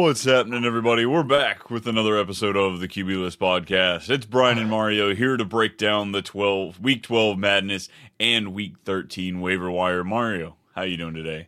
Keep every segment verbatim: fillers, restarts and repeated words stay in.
What's happening, everybody? We're back with another episode of the Q B List podcast. It's Brian and Mario here to break down the twelve Week twelve madness and Week thirteen waiver wire. Mario, how you doing today?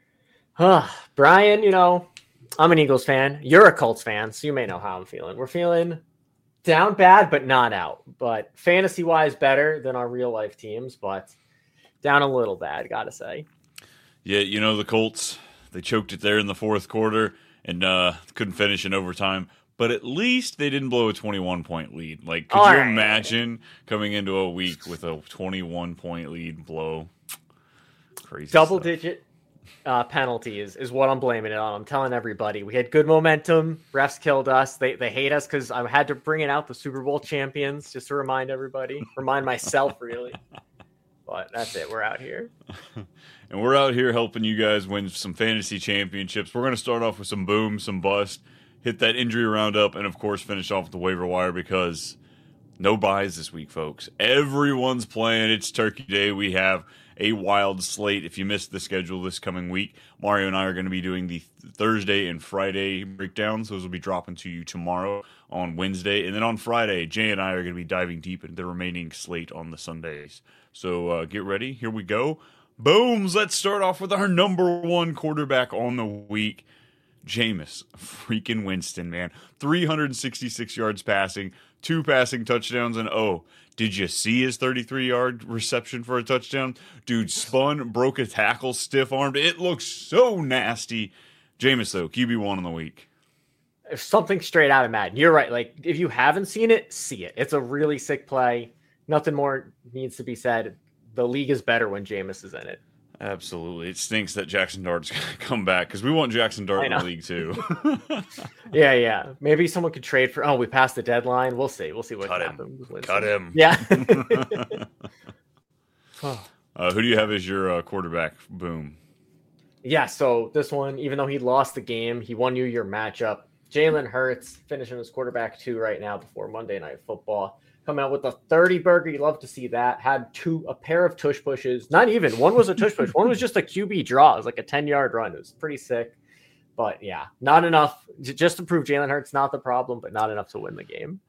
Uh, Brian, you know, I'm an Eagles fan. You're a Colts fan, so you may know how I'm feeling. We're feeling down bad, but not out. But fantasy-wise, better than our real-life teams, but down a little bad, gotta say. Yeah, you know, the Colts, they choked it there in the fourth quarter and uh, couldn't finish in overtime. But at least they didn't blow a twenty-one point lead. Like, could All you right. imagine coming into a week with a twenty-one point lead blow? Crazy Double stuff. digit uh, penalties is what I'm blaming it on. I'm telling everybody. We had good momentum. Refs killed us. They they hate us because I had to bring it out the Super Bowl champions just to remind everybody. Remind myself, really. But that's it. We're out here. And we're out here helping you guys win some fantasy championships. We're going to start off with some boom, some bust, hit that injury roundup, and of course finish off with the waiver wire because no buys this week, folks. Everyone's playing. It's Turkey Day. We have a wild slate. If you missed the schedule this coming week, Mario and I are going to be doing the Thursday and Friday breakdowns. Those will be dropping to you tomorrow on Wednesday. And then on Friday, Jay and I are going to be diving deep into the remaining slate on the Sundays. So uh, get ready. Here we go. Booms. Let's start off with our number one quarterback on the week, Jameis freaking Winston, man. three hundred sixty-six yards passing, two passing touchdowns, and oh, did you see his thirty-three yard reception for a touchdown? Dude spun, broke a tackle, stiff-armed. It looks so nasty. Jameis, though, Q B one on the week. If something straight out of Madden. You're right. Like, if you haven't seen it, see it. It's a really sick play. Nothing more needs to be said. The league is better when Jameis is in it. Absolutely. It stinks that Jackson Dart's going to come back because we want Jackson Dart in the league, too. yeah, yeah. Maybe someone could trade for, oh, we passed the deadline. We'll see. We'll see what Cut happens. him. Cut him. Yeah. uh, who do you have as your uh, quarterback? Boom. Yeah, so this one, even though he lost the game, he won you your matchup. Jalen Hurts finishing his quarterback two right now before Monday Night Football. Come out with a thirty burger. You love to see that. Had two, a pair of tush pushes. Not even. One was a tush push. One was just a Q B draw. It was like a ten-yard run. It was pretty sick. But, yeah, not enough. Just to prove Jalen Hurts not the problem, but not enough to win the game.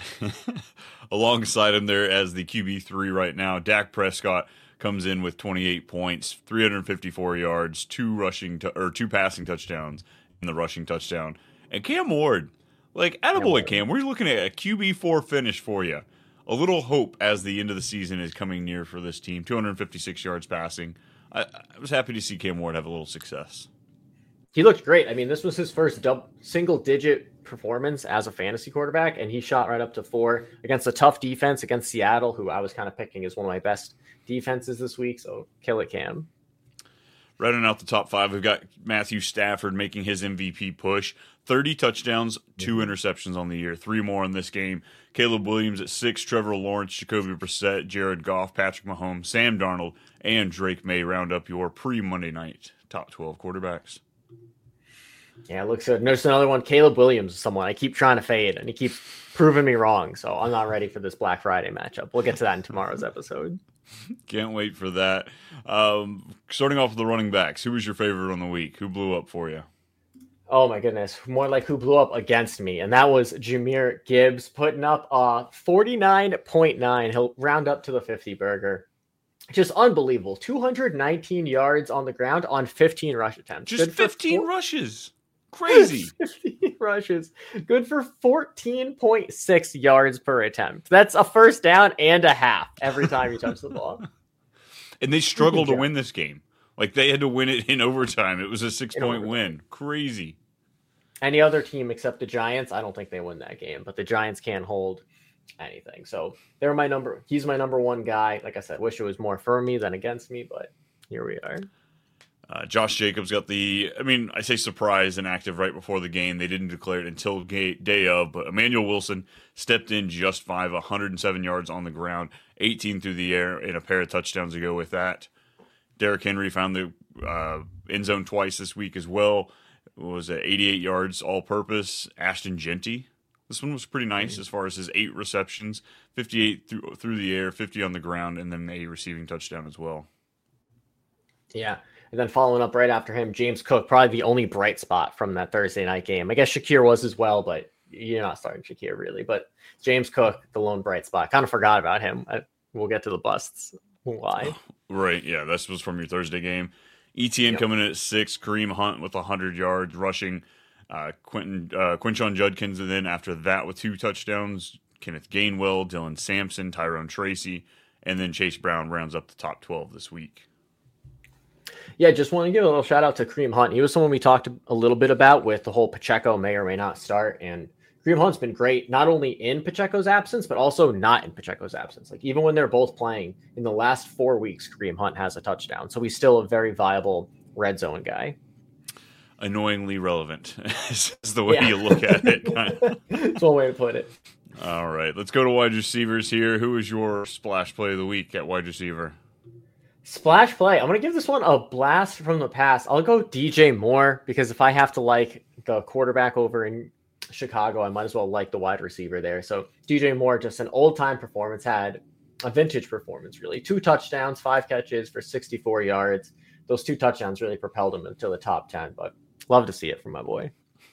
Alongside him there as the Q B three right now, Dak Prescott comes in with twenty-eight points, three hundred fifty-four yards, two rushing to, or two passing touchdowns in the rushing touchdown. And Cam Ward, like, attaboy Cam, we're looking at a Q B four finish for you. A little hope as the end of the season is coming near for this team. two hundred fifty-six yards passing. I, I was happy to see Cam Ward have a little success. He looked great. I mean, this was his first double, single-digit performance as a fantasy quarterback, and he shot right up to four against a tough defense against Seattle, who I was kind of picking as one of my best defenses this week. So kill it, Cam. Rounding out the top five, we've got Matthew Stafford making his M V P push. thirty touchdowns, two interceptions on the year, three more in this game. Caleb Williams at six, Trevor Lawrence, Jacoby Brissett, Jared Goff, Patrick Mahomes, Sam Darnold, and Drake May round up your pre-Monday night top twelve quarterbacks. Yeah, it looks good. Notice another one, Caleb Williams is someone I keep trying to fade, and he keeps proving me wrong, so I'm not ready for this Black Friday matchup. We'll get to that in tomorrow's episode. Can't wait for that. Um, starting off with the running backs, who was your favorite on the week? Who blew up for you? Oh, my goodness. More like who blew up against me, and that was Jahmyr Gibbs putting up uh, forty-nine point nine. He'll round up to the fifty burger. Just unbelievable. two hundred nineteen yards on the ground on fifteen rush attempts. Just Good fifteen four- rushes. Crazy. fifteen rushes. Good for fourteen point six yards per attempt. That's a first down and a half every time you touch the ball. And they struggled to win this game. Like, they had to win it in overtime. It was a six-point win. Crazy. Any other team except the Giants, I don't think they win that game. But the Giants can't hold anything. So they're my number. He's my number one guy. Like I said, wish it was more for me than against me, but here we are. Uh, Josh Jacobs got the, I mean, I say surprise inactive right before the game. They didn't declare it until ga- day of, but Emmanuel Wilson stepped in just five, one hundred seven yards on the ground, eighteen through the air, and a pair of touchdowns to go with that. Derrick Henry found the uh, end zone twice this week as well. It was at eighty-eight yards all-purpose. Ashton Genty, this one was pretty nice mm-hmm. as far as his eight receptions, fifty-eight through, through the air, fifty on the ground, and then a receiving touchdown as well. Yeah. And then following up right after him, James Cook, probably the only bright spot from that Thursday night game. I guess Shakir was as well, but you're not starting Shakir really. But James Cook, the lone bright spot. Kind of forgot about him. I, we'll get to the busts. Why? Right, yeah, this was from your Thursday game. E T N yep. coming in at six, Kareem Hunt with one hundred yards rushing, uh, Quentin uh, Quinshon Judkins, and then after that with two touchdowns, Kenneth Gainwell, Dylan Sampson, Tyrone Tracy, and then Chase Brown rounds up the top twelve this week. Yeah, just want to give a little shout out to Kareem Hunt. He was someone we talked a little bit about with the whole Pacheco may or may not start, and Kareem Hunt's been great, not only in Pacheco's absence, but also not in Pacheco's absence. Like even when they're both playing in the last four weeks, Kareem Hunt has a touchdown. So he's still a very viable red zone guy. Annoyingly relevant is the way yeah. you look at it. That's one way to put it. All right, let's go to wide receivers here. Who is your splash play of the week at wide receiver? Splash play. I'm going to give this one a blast from the past. I'll go D J Moore because if I have to like the quarterback over in Chicago, I might as well like the wide receiver there. So D J Moore, just an old-time performance, had a vintage performance, really. Two touchdowns, five catches for sixty-four yards. Those two touchdowns really propelled him into the top ten, but love to see it from my boy.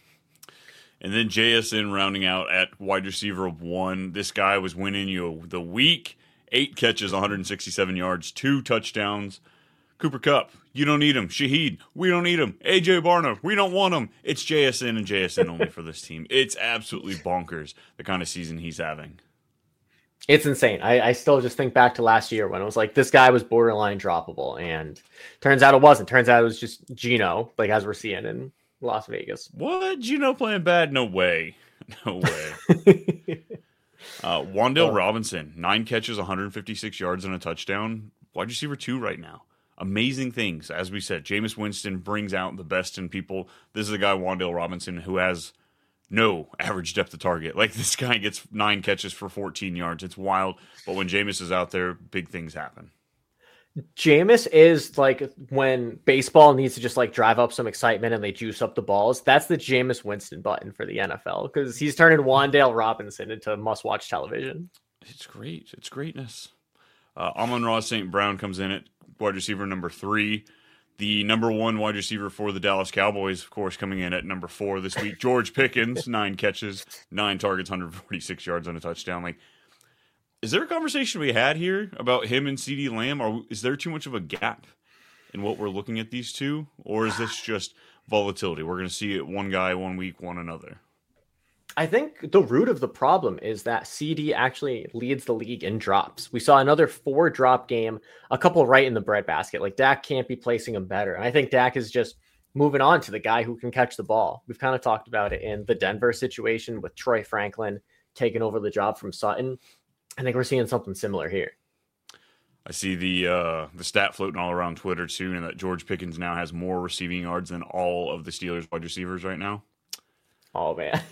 And then J S N rounding out at wide receiver of one. This guy was winning you the week. Eight catches, one hundred sixty-seven yards, two touchdowns. Cooper Kupp, you don't need him. Shaheed, we don't need him. A J Barner, we don't want him. It's J S N and J S N only for this team. It's absolutely bonkers, the kind of season he's having. It's insane. I, I still just think back to last year when it was like, this guy was borderline droppable. And turns out it wasn't. Turns out it was just Geno, like as we're seeing in Las Vegas. What? Geno playing bad? No way. No way. uh, Wan'Dale oh. Robinson, nine catches, one hundred fifty-six yards and a touchdown. Wide receiver two right now. Amazing things. As we said, Jameis Winston brings out the best in people. This is a guy, Wan'Dale Robinson, who has no average depth of target. Like, this guy gets nine catches for fourteen yards. It's wild. But when Jameis is out there, big things happen. Jameis is like when baseball needs to just like drive up some excitement and they juice up the balls. That's the Jameis Winston button for the N F L because he's turning Wan'Dale Robinson into must-watch television. It's great. It's greatness. Uh, Amon-Ra Saint Brown comes in at wide receiver number three. The number one wide receiver for the Dallas Cowboys, of course, coming in at number four this week. George Pickens, nine catches, nine targets, one hundred forty-six yards on a touchdown. Like, is there a conversation we had here about him and CeeDee Lamb? Or is there too much of a gap in what we're looking at these two? Or is this just volatility? We're going to see it one guy one week, one another. I think the root of the problem is that C D actually leads the league in drops. We saw another four drop game, a couple right in the breadbasket. Like Dak can't be placing him better. And I think Dak is just moving on to the guy who can catch the ball. We've kind of talked about it in the Denver situation with Troy Franklin taking over the job from Sutton. I think we're seeing something similar here. I see the uh, the stat floating all around Twitter too, and that George Pickens now has more receiving yards than all of the Steelers wide receivers right now. Oh, man.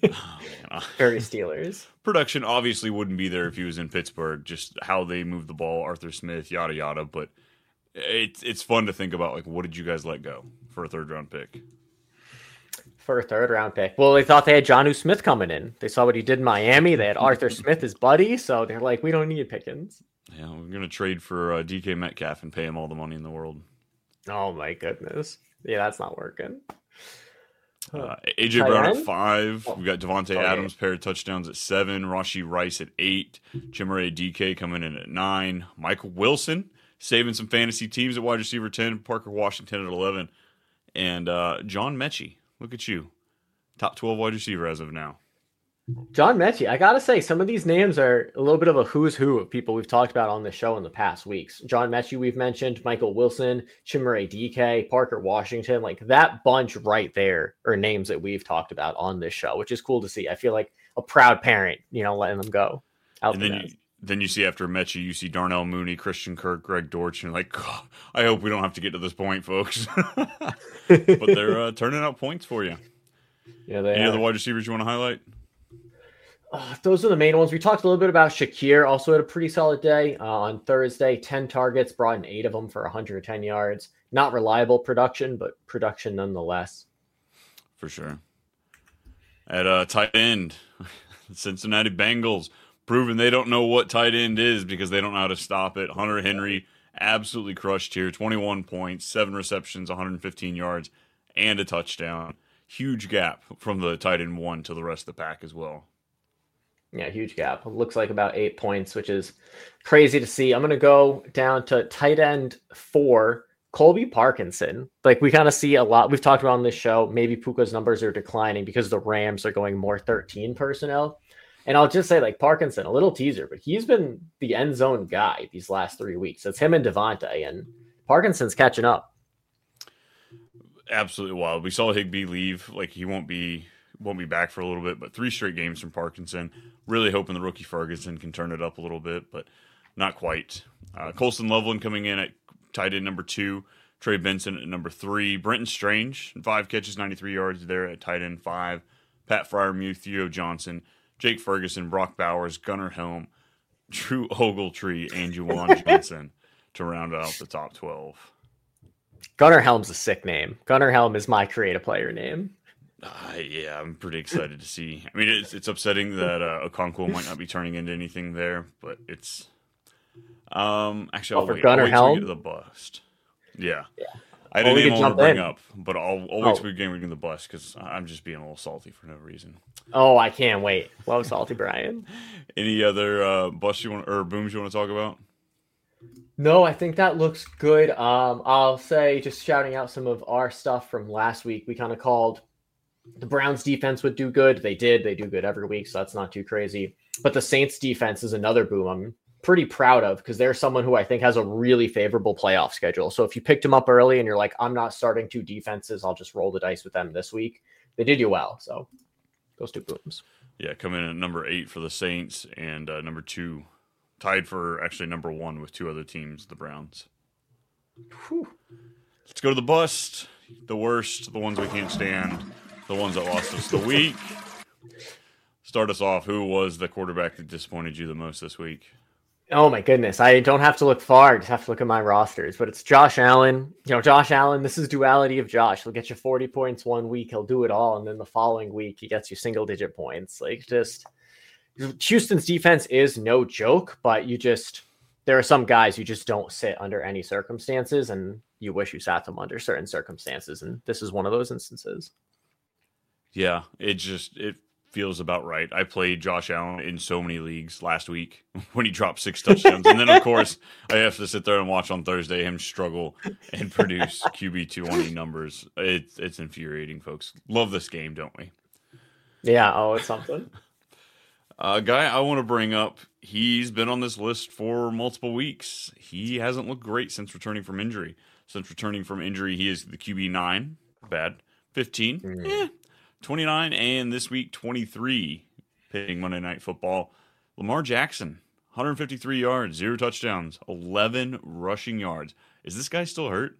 Very Steelers. Production obviously wouldn't be there if he was in Pittsburgh, just how they move the ball, Arthur Smith, yada, yada. But it's it's fun to think about, like, what did you guys let go for a third-round pick? For a third-round pick? Well, they thought they had Jonnu Smith coming in. They saw what he did in Miami. They had Arthur Smith, his buddy, so they're like, we don't need Pickens. Yeah, we're going to trade for uh, D K Metcalf and pay him all the money in the world. Oh, my goodness. Yeah, that's not working. Uh, A J Brown at five. We've got Devontae oh, Adams, pair of touchdowns at seven. Rashee Rice at eight. Chimere D K coming in at nine. Michael Wilson saving some fantasy teams at wide receiver ten. Parker Washington at eleven. And uh, John Mechie. Look at you. Top twelve wide receiver as of now. John Mechie, I got to say, some of these names are a little bit of a who's who of people we've talked about on the show in the past weeks. John Mechie, we've mentioned, Michael Wilson, Chimere D K, Parker Washington. Like that bunch right there are names that we've talked about on this show, which is cool to see. I feel like a proud parent, you know, letting them go. Out and then you, then you see after Mechie, you see Darnell Mooney, Christian Kirk, Greg Dortch, and like, oh, I hope we don't have to get to this point, folks. But they're uh, turning out points for you. Yeah, they Any are. other wide receivers you want to highlight? Uh, those are the main ones. We talked a little bit about Shakir. Also had a pretty solid day uh, on Thursday. ten targets, brought in eight of them for one hundred ten yards. Not reliable production, but production nonetheless. For sure. At uh, tight end, Cincinnati Bengals proving they don't know what tight end is because they don't know how to stop it. Hunter Henry absolutely crushed here. twenty-one points, seven receptions, one hundred fifteen yards, and a touchdown. Huge gap from the tight end one to the rest of the pack as well. Yeah, huge gap. It looks like about eight points, which is crazy to see. I'm going to go down to tight end four, Colby Parkinson. Like we kind of see a lot. We've talked about on this show, maybe Puka's numbers are declining because the Rams are going more thirteen personnel. And I'll just say, like, Parkinson, a little teaser, but he's been the end zone guy these last three weeks. It's him and Devontae, and Parkinson's catching up. Absolutely wild. We saw Higbee leave. Like, he won't be won't be back for a little bit, but three straight games from Parkinson. Really hoping the rookie Ferguson can turn it up a little bit, but not quite. Uh, Colston Loveland coming in at tight end number two. Trey Benson at number three. Brenton Strange, five catches, ninety-three yards there at tight end five. Pat Fryermuth, Theo Johnson, Jake Ferguson, Brock Bowers, Gunnar Helm, Drew Ogletree, and Juwan Johnson to round out the top twelve. Gunnar Helm's a sick name. Gunnar Helm is my creative player name. Uh, yeah, I'm pretty excited to see. I mean, it's it's upsetting that uh, Okonkwo might not be turning into anything there, but it's um actually Oh, I'll for wait. Gunnar I'll wait till we Helm? get to the bust. Yeah, Yeah. I Well, didn't we even could want to jump bring in. up, but I'll, I'll Oh. wait till we get the bust because I'm just being a little salty for no reason. Oh, I can't wait. Love Salty Brian. Any other uh, busts you want or booms you want to talk about? No, I think that looks good. Um, I'll say, just shouting out some of our stuff from last week. We kind of called the Browns defense would do good. They did. They do good every week, so that's not too crazy. But the Saints defense is another boom I'm pretty proud of because they're someone who I think has a really favorable playoff schedule. So if you picked them up early and you're like, I'm not starting two defenses, I'll just roll the dice with them this week. They did you well. So those two booms. Yeah, coming in at number eight for the Saints and uh, number two, tied for actually number one with two other teams, the Browns. Whew. Let's go to the bust, the worst, the ones we can't stand, the ones that lost us the week. Start us off. Who was the quarterback that disappointed you the most this week? Oh my goodness. I don't have to look far. I just have to look at my rosters, but it's Josh Allen. You know, Josh Allen, this is duality of Josh. He'll get you forty points one week. He'll do it all. And then the following week, he gets you single digit points. Like just Houston's defense is no joke, but you just, there are some guys you just don't sit under any circumstances. And you wish you sat them under certain circumstances. And this is one of those instances. Yeah, it just, it feels about right. I played Josh Allen in so many leagues last week when he dropped six touchdowns. And then, of course, I have to sit there and watch on Thursday him struggle and produce Q B two twenty numbers. It's, it's infuriating, folks. Love this game, don't we? Yeah. Oh, it's something. A uh, guy I want to bring up, he's been on this list for multiple weeks. He hasn't looked great since returning from injury. Since returning from injury, he is the Q B nine. Bad. fifteen. Mm. Eh. twenty-nine, and this week, twenty-three, picking Monday Night Football. Lamar Jackson, one hundred fifty-three yards, zero touchdowns, eleven rushing yards. Is this guy still hurt?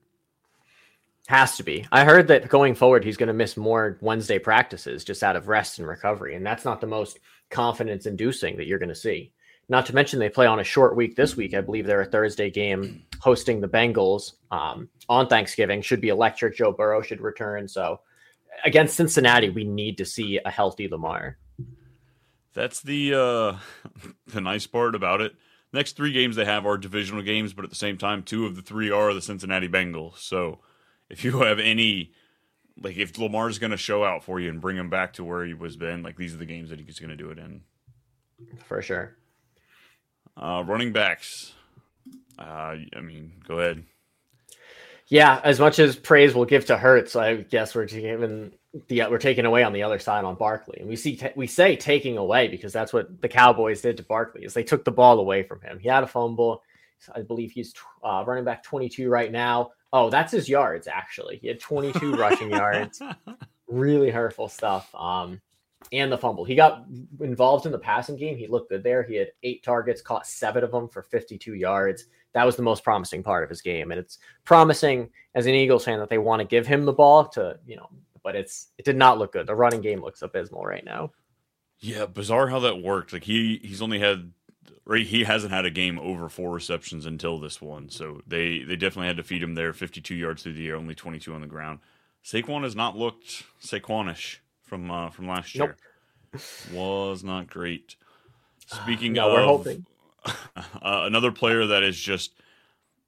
Has to be. I heard that going forward, he's going to miss more Wednesday practices just out of rest and recovery, and that's not the most confidence-inducing that you're going to see. Not to mention they play on a short week this week. I believe they're a Thursday game hosting the Bengals um, on Thanksgiving. Should be electric. Joe Burrow should return, so against Cincinnati, we need to see a healthy Lamar. That's the uh, the nice part about it. Next three games they have are divisional games, but at the same time, two of the three are the Cincinnati Bengals. So if you have any, like if Lamar's going to show out for you and bring him back to where he was been, like these are the games that he's going to do it in. For sure. Uh, running backs. Uh, I mean, go ahead. Yeah, as much as praise we'll give to Hurts, I guess we're giving the we're taking away on the other side on Barkley, and we see we say taking away because that's what the Cowboys did to Barkley is they took the ball away from him. He had a fumble. I believe he's uh, running back twenty-two right now. Oh, that's his yards actually. He had twenty-two rushing yards. Really hurtful stuff. Um, and the fumble. He got involved in the passing game. He looked good there. He had eight targets, caught seven of them for fifty-two yards. That was the most promising part of his game. And it's promising as an Eagles fan that they want to give him the ball to, you know, but it's, it did not look good. The running game looks abysmal right now. Yeah. Bizarre how that worked. Like he, he's only had, right. He hasn't had a game over four receptions until this one. So they, they definitely had to feed him there. fifty-two yards through the air, only twenty-two on the ground. Saquon has not looked Saquonish from, uh, from last year. Nope. Was not great. Speaking no, of, we're hoping. Uh, another player that is just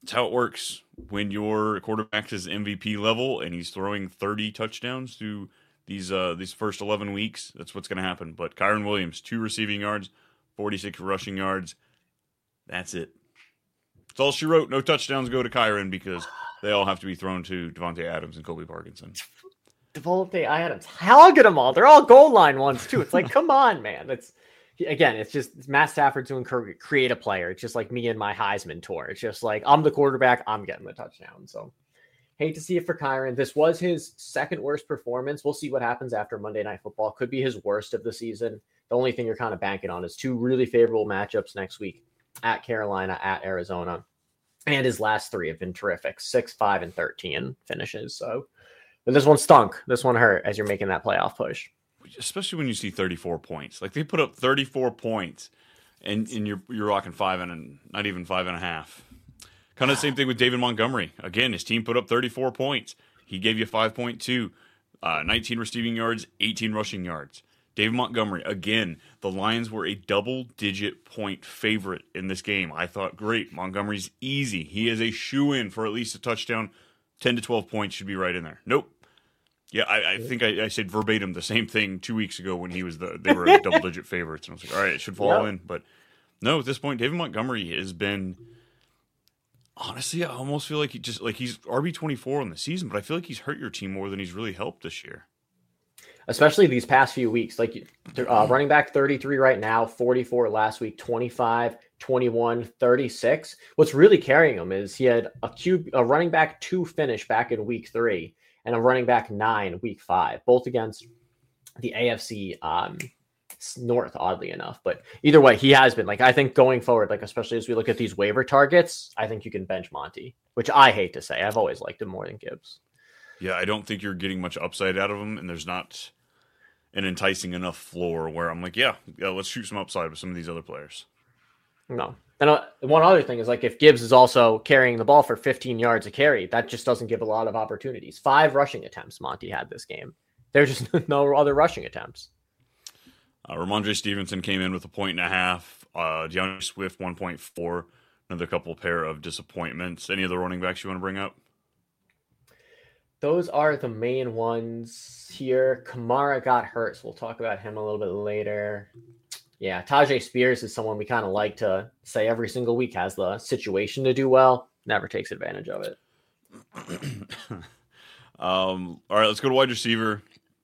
That's how it works. When your quarterback is M V P level and he's throwing thirty touchdowns through these uh, these first eleven weeks, that's what's going to happen. But Kyren Williams, two receiving yards, forty-six rushing yards. That's it. That's all she wrote. No touchdowns go to Kyren because they all have to be thrown to Devontae Adams and Colby Parkinson. Devontae Adams, hog at them all. They're all goal line ones too. It's like, come on, man. It's again, it's just it's Matt Stafford to encourage, create a player. It's just like me and my Heisman tour. It's just like I'm the quarterback, I'm getting the touchdown. So hate to see it for Kyren. This was his second worst performance. We'll see what happens after Monday Night Football. Could be his worst of the season. The only thing you're kind of banking on is two really favorable matchups next week at Carolina, at Arizona. And his last three have been terrific. Six, five, and thirteen finishes. So but this one stunk. This one hurt as you're making that playoff push. Especially when you see thirty-four points. Like they put up thirty-four points and, and you're you're rocking five and not even five and a half. Kind of the same thing with David Montgomery. Again, his team put up thirty-four points. He gave you five point two, uh, nineteen receiving yards, eighteen rushing yards. David Montgomery, again, the Lions were a double-digit point favorite in this game. I thought, great, Montgomery's easy. He is a shoo-in for at least a touchdown. ten to twelve points should be right in there. Nope. Yeah, I, I think I, I said verbatim the same thing two weeks ago when he was the they were double-digit favorites. And I was like, all right, it should fall yep. in. But no, at this point, David Montgomery has been honestly, I almost feel like he just like he's R B twenty-four on the season, but I feel like he's hurt your team more than he's really helped this year. Especially these past few weeks, like uh, running back thirty-three right now, forty-four last week, twenty-five, twenty-one, thirty-six. What's really carrying him is he had a, Q, a running back two finish back in week three and a running back nine week five, both against the A F C um, North, oddly enough. But either way, he has been like, I think going forward, like especially as we look at these waiver targets, I think you can bench Monty, which I hate to say. I've always liked him more than Gibbs. Yeah, I don't think you're getting much upside out of him, and there's not an enticing enough floor where I'm like, yeah, yeah, let's shoot some upside with some of these other players. No. And uh, one other thing is like if Gibbs is also carrying the ball for fifteen yards a carry, that just doesn't give a lot of opportunities. Five rushing attempts Monty had this game. There's just no other rushing attempts. Uh, Ramondre Stevenson came in with a point and a half. Uh, DeAndre Swift, one point four. Another couple pair of disappointments. Any other running backs you want to bring up? Those are the main ones here. Kamara got hurt, so we'll talk about him a little bit later. Yeah, Tajay Spears is someone we kind of like to say every single week has the situation to do well, never takes advantage of it. um, all right, let's go to wide receiver.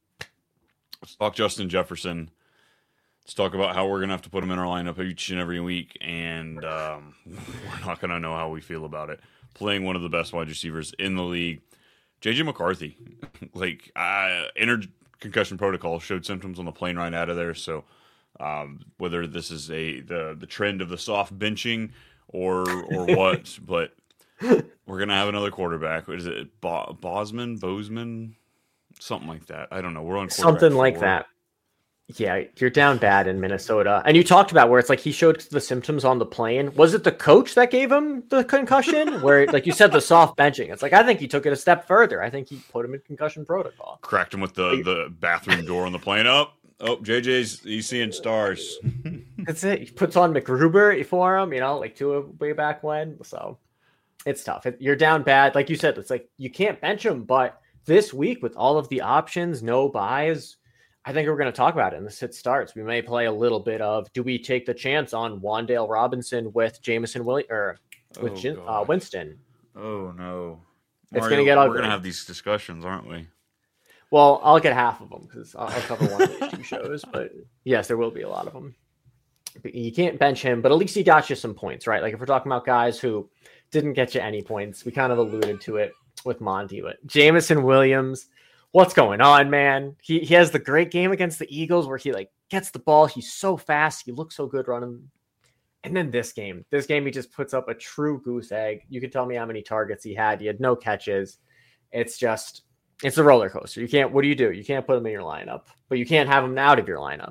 Let's talk Justin Jefferson. Let's talk about how we're going to have to put him in our lineup each and every week, and um, we're not going to know how we feel about it. Playing one of the best wide receivers in the league. J J McCarthy, like, uh, entered concussion protocol, showed symptoms on the plane ride out of there. So, um, whether this is a the the trend of the soft benching or or what, but we're gonna have another quarterback. What is it? Bo- Bosman, Bozeman, something like that. I don't know. We're on something like four. that. Yeah, you're down bad in Minnesota. And you talked about where it's like he showed the symptoms on the plane. Was it the coach that gave him the concussion? Where, like you said, the soft benching. It's like, I think he took it a step further. I think he put him in concussion protocol. Cracked him with the, the bathroom door on the plane. Oh, oh, J J's, he's seeing stars. That's it. He puts on McGruber for him, you know, like two way back when. So it's tough. It, you're down bad. Like you said, it's like you can't bench him. But this week with all of the options, no buys, I think we're going to talk about it in the sit starts. We may play a little bit of, do we take the chance on Wan'Dale Robinson with Jameson Williams or with oh, Jin, uh, Winston? Oh no, it's going to get ugly. We're going to have these discussions, aren't we? Well, I'll get half of them because I'll, I'll cover one of these two shows. But yes, there will be a lot of them. But you can't bench him, but at least he got you some points, right? Like if we're talking about guys who didn't get you any points, we kind of alluded to it with Monty. But Jameson Williams. What's going on, man? He he has the great game against the Eagles where he like gets the ball. He's so fast. He looks so good running. And then this game, this game, he just puts up a true goose egg. You can tell me how many targets he had. He had no catches. It's just, it's a roller coaster. You can't, what do you do? You can't put him in your lineup, but you can't have him out of your lineup.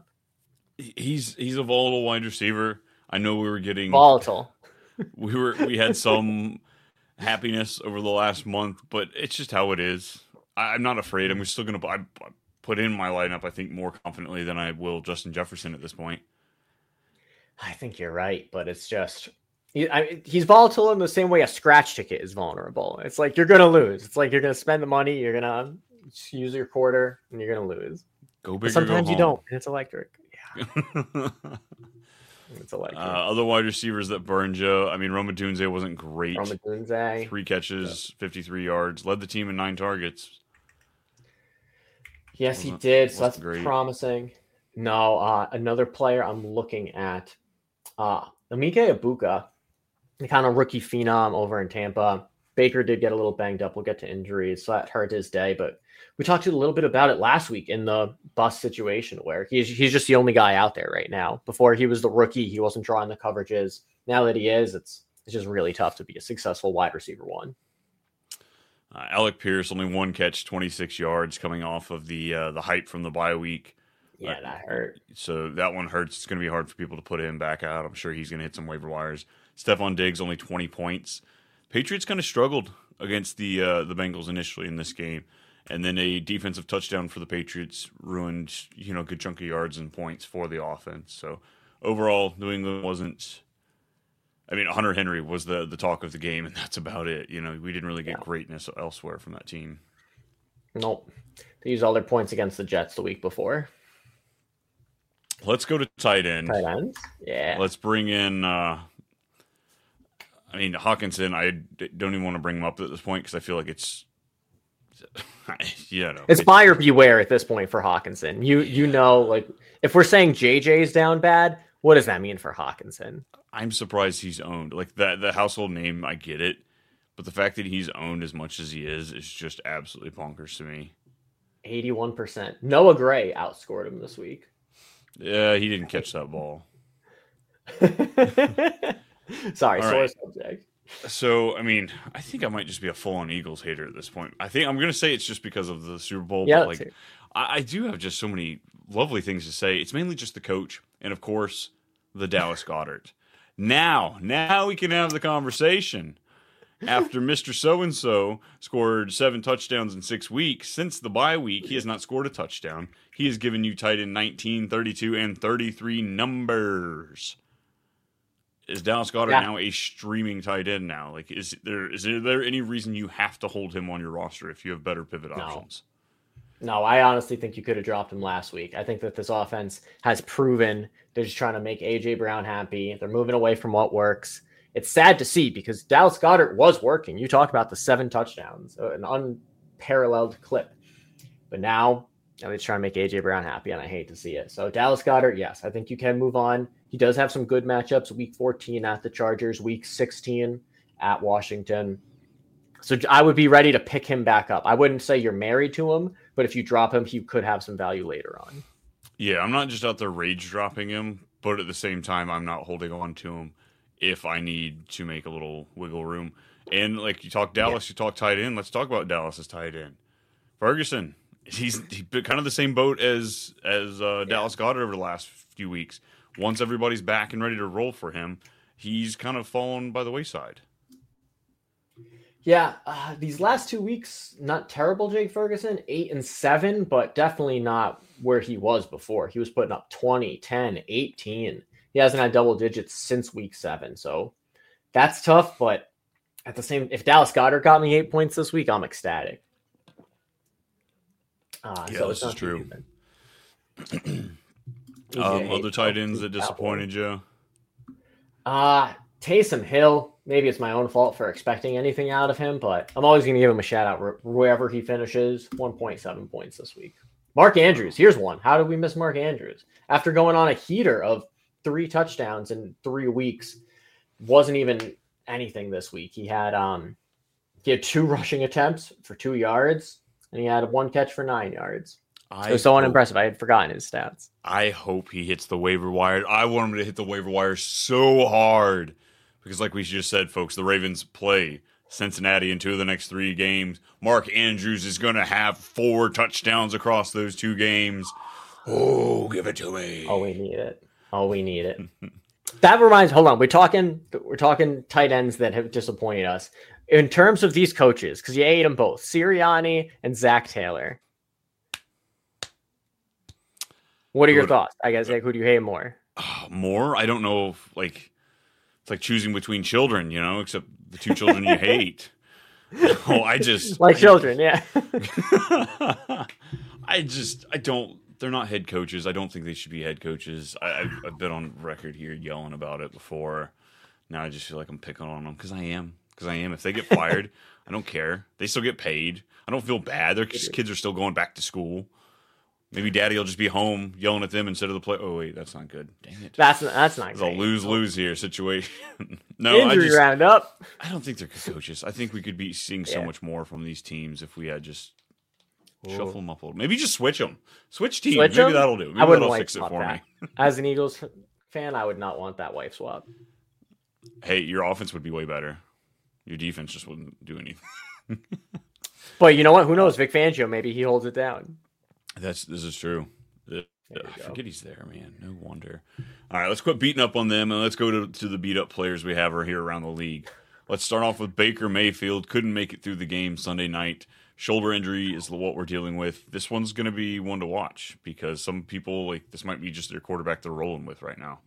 He's, he's a volatile wide receiver. I know we were getting volatile. we were, we had some happiness over the last month, but it's just how it is. I'm not afraid. I'm still going to put in my lineup, I think, more confidently than I will Justin Jefferson at this point. I think you're right, but it's just, He, I, he's volatile in the same way a scratch ticket is vulnerable. It's like you're going to lose. It's like you're going to spend the money, you're going to use your quarter, and you're going to lose. Go big but sometimes go you don't, and it's electric. Yeah. It's electric. Uh, other wide receivers that burned you. I mean, Roma Dunze wasn't great. Roma Dunze. Three catches, yeah. fifty-three yards. Led the team in nine targets. Yes, he did. So that's great. Promising. No, uh, another player I'm looking at, uh, Emeka Egbuka, the kind of rookie phenom over in Tampa. Baker did get a little banged up. We'll get to injuries, so that hurt his day. But we talked a little bit about it last week in the bus situation where he's he's just the only guy out there right now. Before he was the rookie, he wasn't drawing the coverages. Now that he is, it's it's just really tough to be a successful wide receiver one. Uh, Alec Pierce, only one catch, twenty-six yards, coming off of the uh, the hype from the bye week. Yeah, that hurt. So that one hurts. It's going to be hard for people to put him back out. I'm sure he's going to hit some waiver wires. Stephon Diggs, only twenty points. Patriots kind of struggled against the uh, the Bengals initially in this game. And then a defensive touchdown for the Patriots ruined, you know, a good chunk of yards and points for the offense. So overall, New England wasn't – I mean, Hunter Henry was the, the talk of the game, and that's about it. You know, we didn't really get yeah. greatness elsewhere from that team. Nope. They used all their points against the Jets the week before. Let's go to tight end. Tight ends? Yeah. Let's bring in uh, – I mean, Hawkinson, I don't even want to bring him up at this point because I feel like it's – yeah, no, it's, it's buyer beware at this point for Hawkinson. You you know, like if we're saying J J's down bad, what does that mean for Hawkinson? I'm surprised he's owned. Like that the household name, I get it, but the fact that he's owned as much as he is is just absolutely bonkers to me. eighty-one percent. Noah Gray outscored him this week. Yeah, he didn't catch that ball. Sorry, All sore right. subject. So, I mean, I think I might just be a full-on Eagles hater at this point. I think I'm going to say it's just because of the Super Bowl. Yeah, but like, I, I do have just so many lovely things to say. It's mainly just the coach and, of course, the Dallas Goedert. Now, now we can have the conversation. After Mister So-and-so scored seven touchdowns in six weeks, since the bye week, he has not scored a touchdown. He has given you tight end nineteen, thirty-two, and thirty-three numbers. Is Dallas Goedert yeah. now a streaming tight end now? Like, is there is there, there any reason you have to hold him on your roster if you have better pivot no. options? No, I honestly think you could have dropped him last week. I think that this offense has proven they're just trying to make A J Brown happy. They're moving away from what works. It's sad to see because Dallas Goedert was working. You talk about the seven touchdowns, an unparalleled clip. But now, now they're trying to make A J Brown happy, and I hate to see it. So Dallas Goedert, yes, I think you can move on. He does have some good matchups, week fourteen at the Chargers, week sixteen at Washington. So I would be ready to pick him back up. I wouldn't say you're married to him, but if you drop him, he could have some value later on. Yeah, I'm not just out there rage dropping him, but at the same time, I'm not holding on to him if I need to make a little wiggle room. And like you talk Dallas, yeah. you talk tight end. Let's talk about Dallas's tight end. Ferguson, he's, he's kind of the same boat as, as uh, Dallas yeah. Goedert over the last few weeks. Once everybody's back and ready to roll for him, he's kind of fallen by the wayside. Yeah, uh, these last two weeks, not terrible, Jake Ferguson, eight and seven, but definitely not where he was before. He was putting up twenty, ten, eighteen. He hasn't had double digits since week seven. So that's tough, but at the same, if Dallas Goedert got me eight points this week, I'm ecstatic. Uh, yeah, so this it's is true. Um, um, other tight ends that disappointed you? Uh, Taysom Hill. Maybe it's my own fault for expecting anything out of him, but I'm always going to give him a shout out wherever he finishes. one point seven points this week. Mark Andrews. Here's one. How did we miss Mark Andrews? After going on a heater of three touchdowns in three weeks, wasn't even anything this week. He had um he had two rushing attempts for two yards, and he had one catch for nine yards. I it was so hope, unimpressive. I had forgotten his stats. I hope he hits the waiver wire. I want him to hit the waiver wire so hard because, like we just said, folks, the Ravens play Cincinnati in two of the next three games. Mark Andrews is going to have four touchdowns across those two games. Oh, give it to me. Oh, we need it. Oh, we need it. That reminds. Hold on. We're talking. We're talking tight ends that have disappointed us in terms of these coaches because you ate them both, Sirianni and Zach Taylor. What are your thoughts? I guess like who do you hate more? Uh, more? I don't know if like It's like choosing between children, you know, except the two children you hate. Oh, I just like I, children, yeah. I just I don't. They're not head coaches. I don't think they should be head coaches. I, I've, I've been on record here yelling about it before. Now I just feel like I'm picking on them because I am. Because I am. If they get fired, I don't care. They still get paid. I don't feel bad. Their kids are still going back to school. Maybe Daddy will just be home yelling at them instead of the play. Oh wait, that's not good. Dang it. That's that's not. It's a lose lose here situation. no, Injury I just, roundup. I don't think they're good coaches. I think we could be seeing so Yeah. much more from these teams if we had just Ooh. shuffle them up a little. Maybe just switch them. Switch teams. Switch Maybe 'em? that'll do. Maybe I wouldn't that'll like fix it swap for that. me. As an Eagles fan, I would not want that wife swap. Hey, your offense would be way better. Your defense just wouldn't do anything. But you know what? Who knows? Vic Fangio, maybe he holds it down. That's this is true. There you I go. forget he's there, man. No wonder. All right, let's quit beating up on them and let's go to, to the beat up players we have here around the league. Let's start off with Baker Mayfield. Couldn't make it through the game Sunday night. Shoulder injury is what we're dealing with. This one's going to be one to watch because some people, like, this might be just their quarterback they're rolling with right now.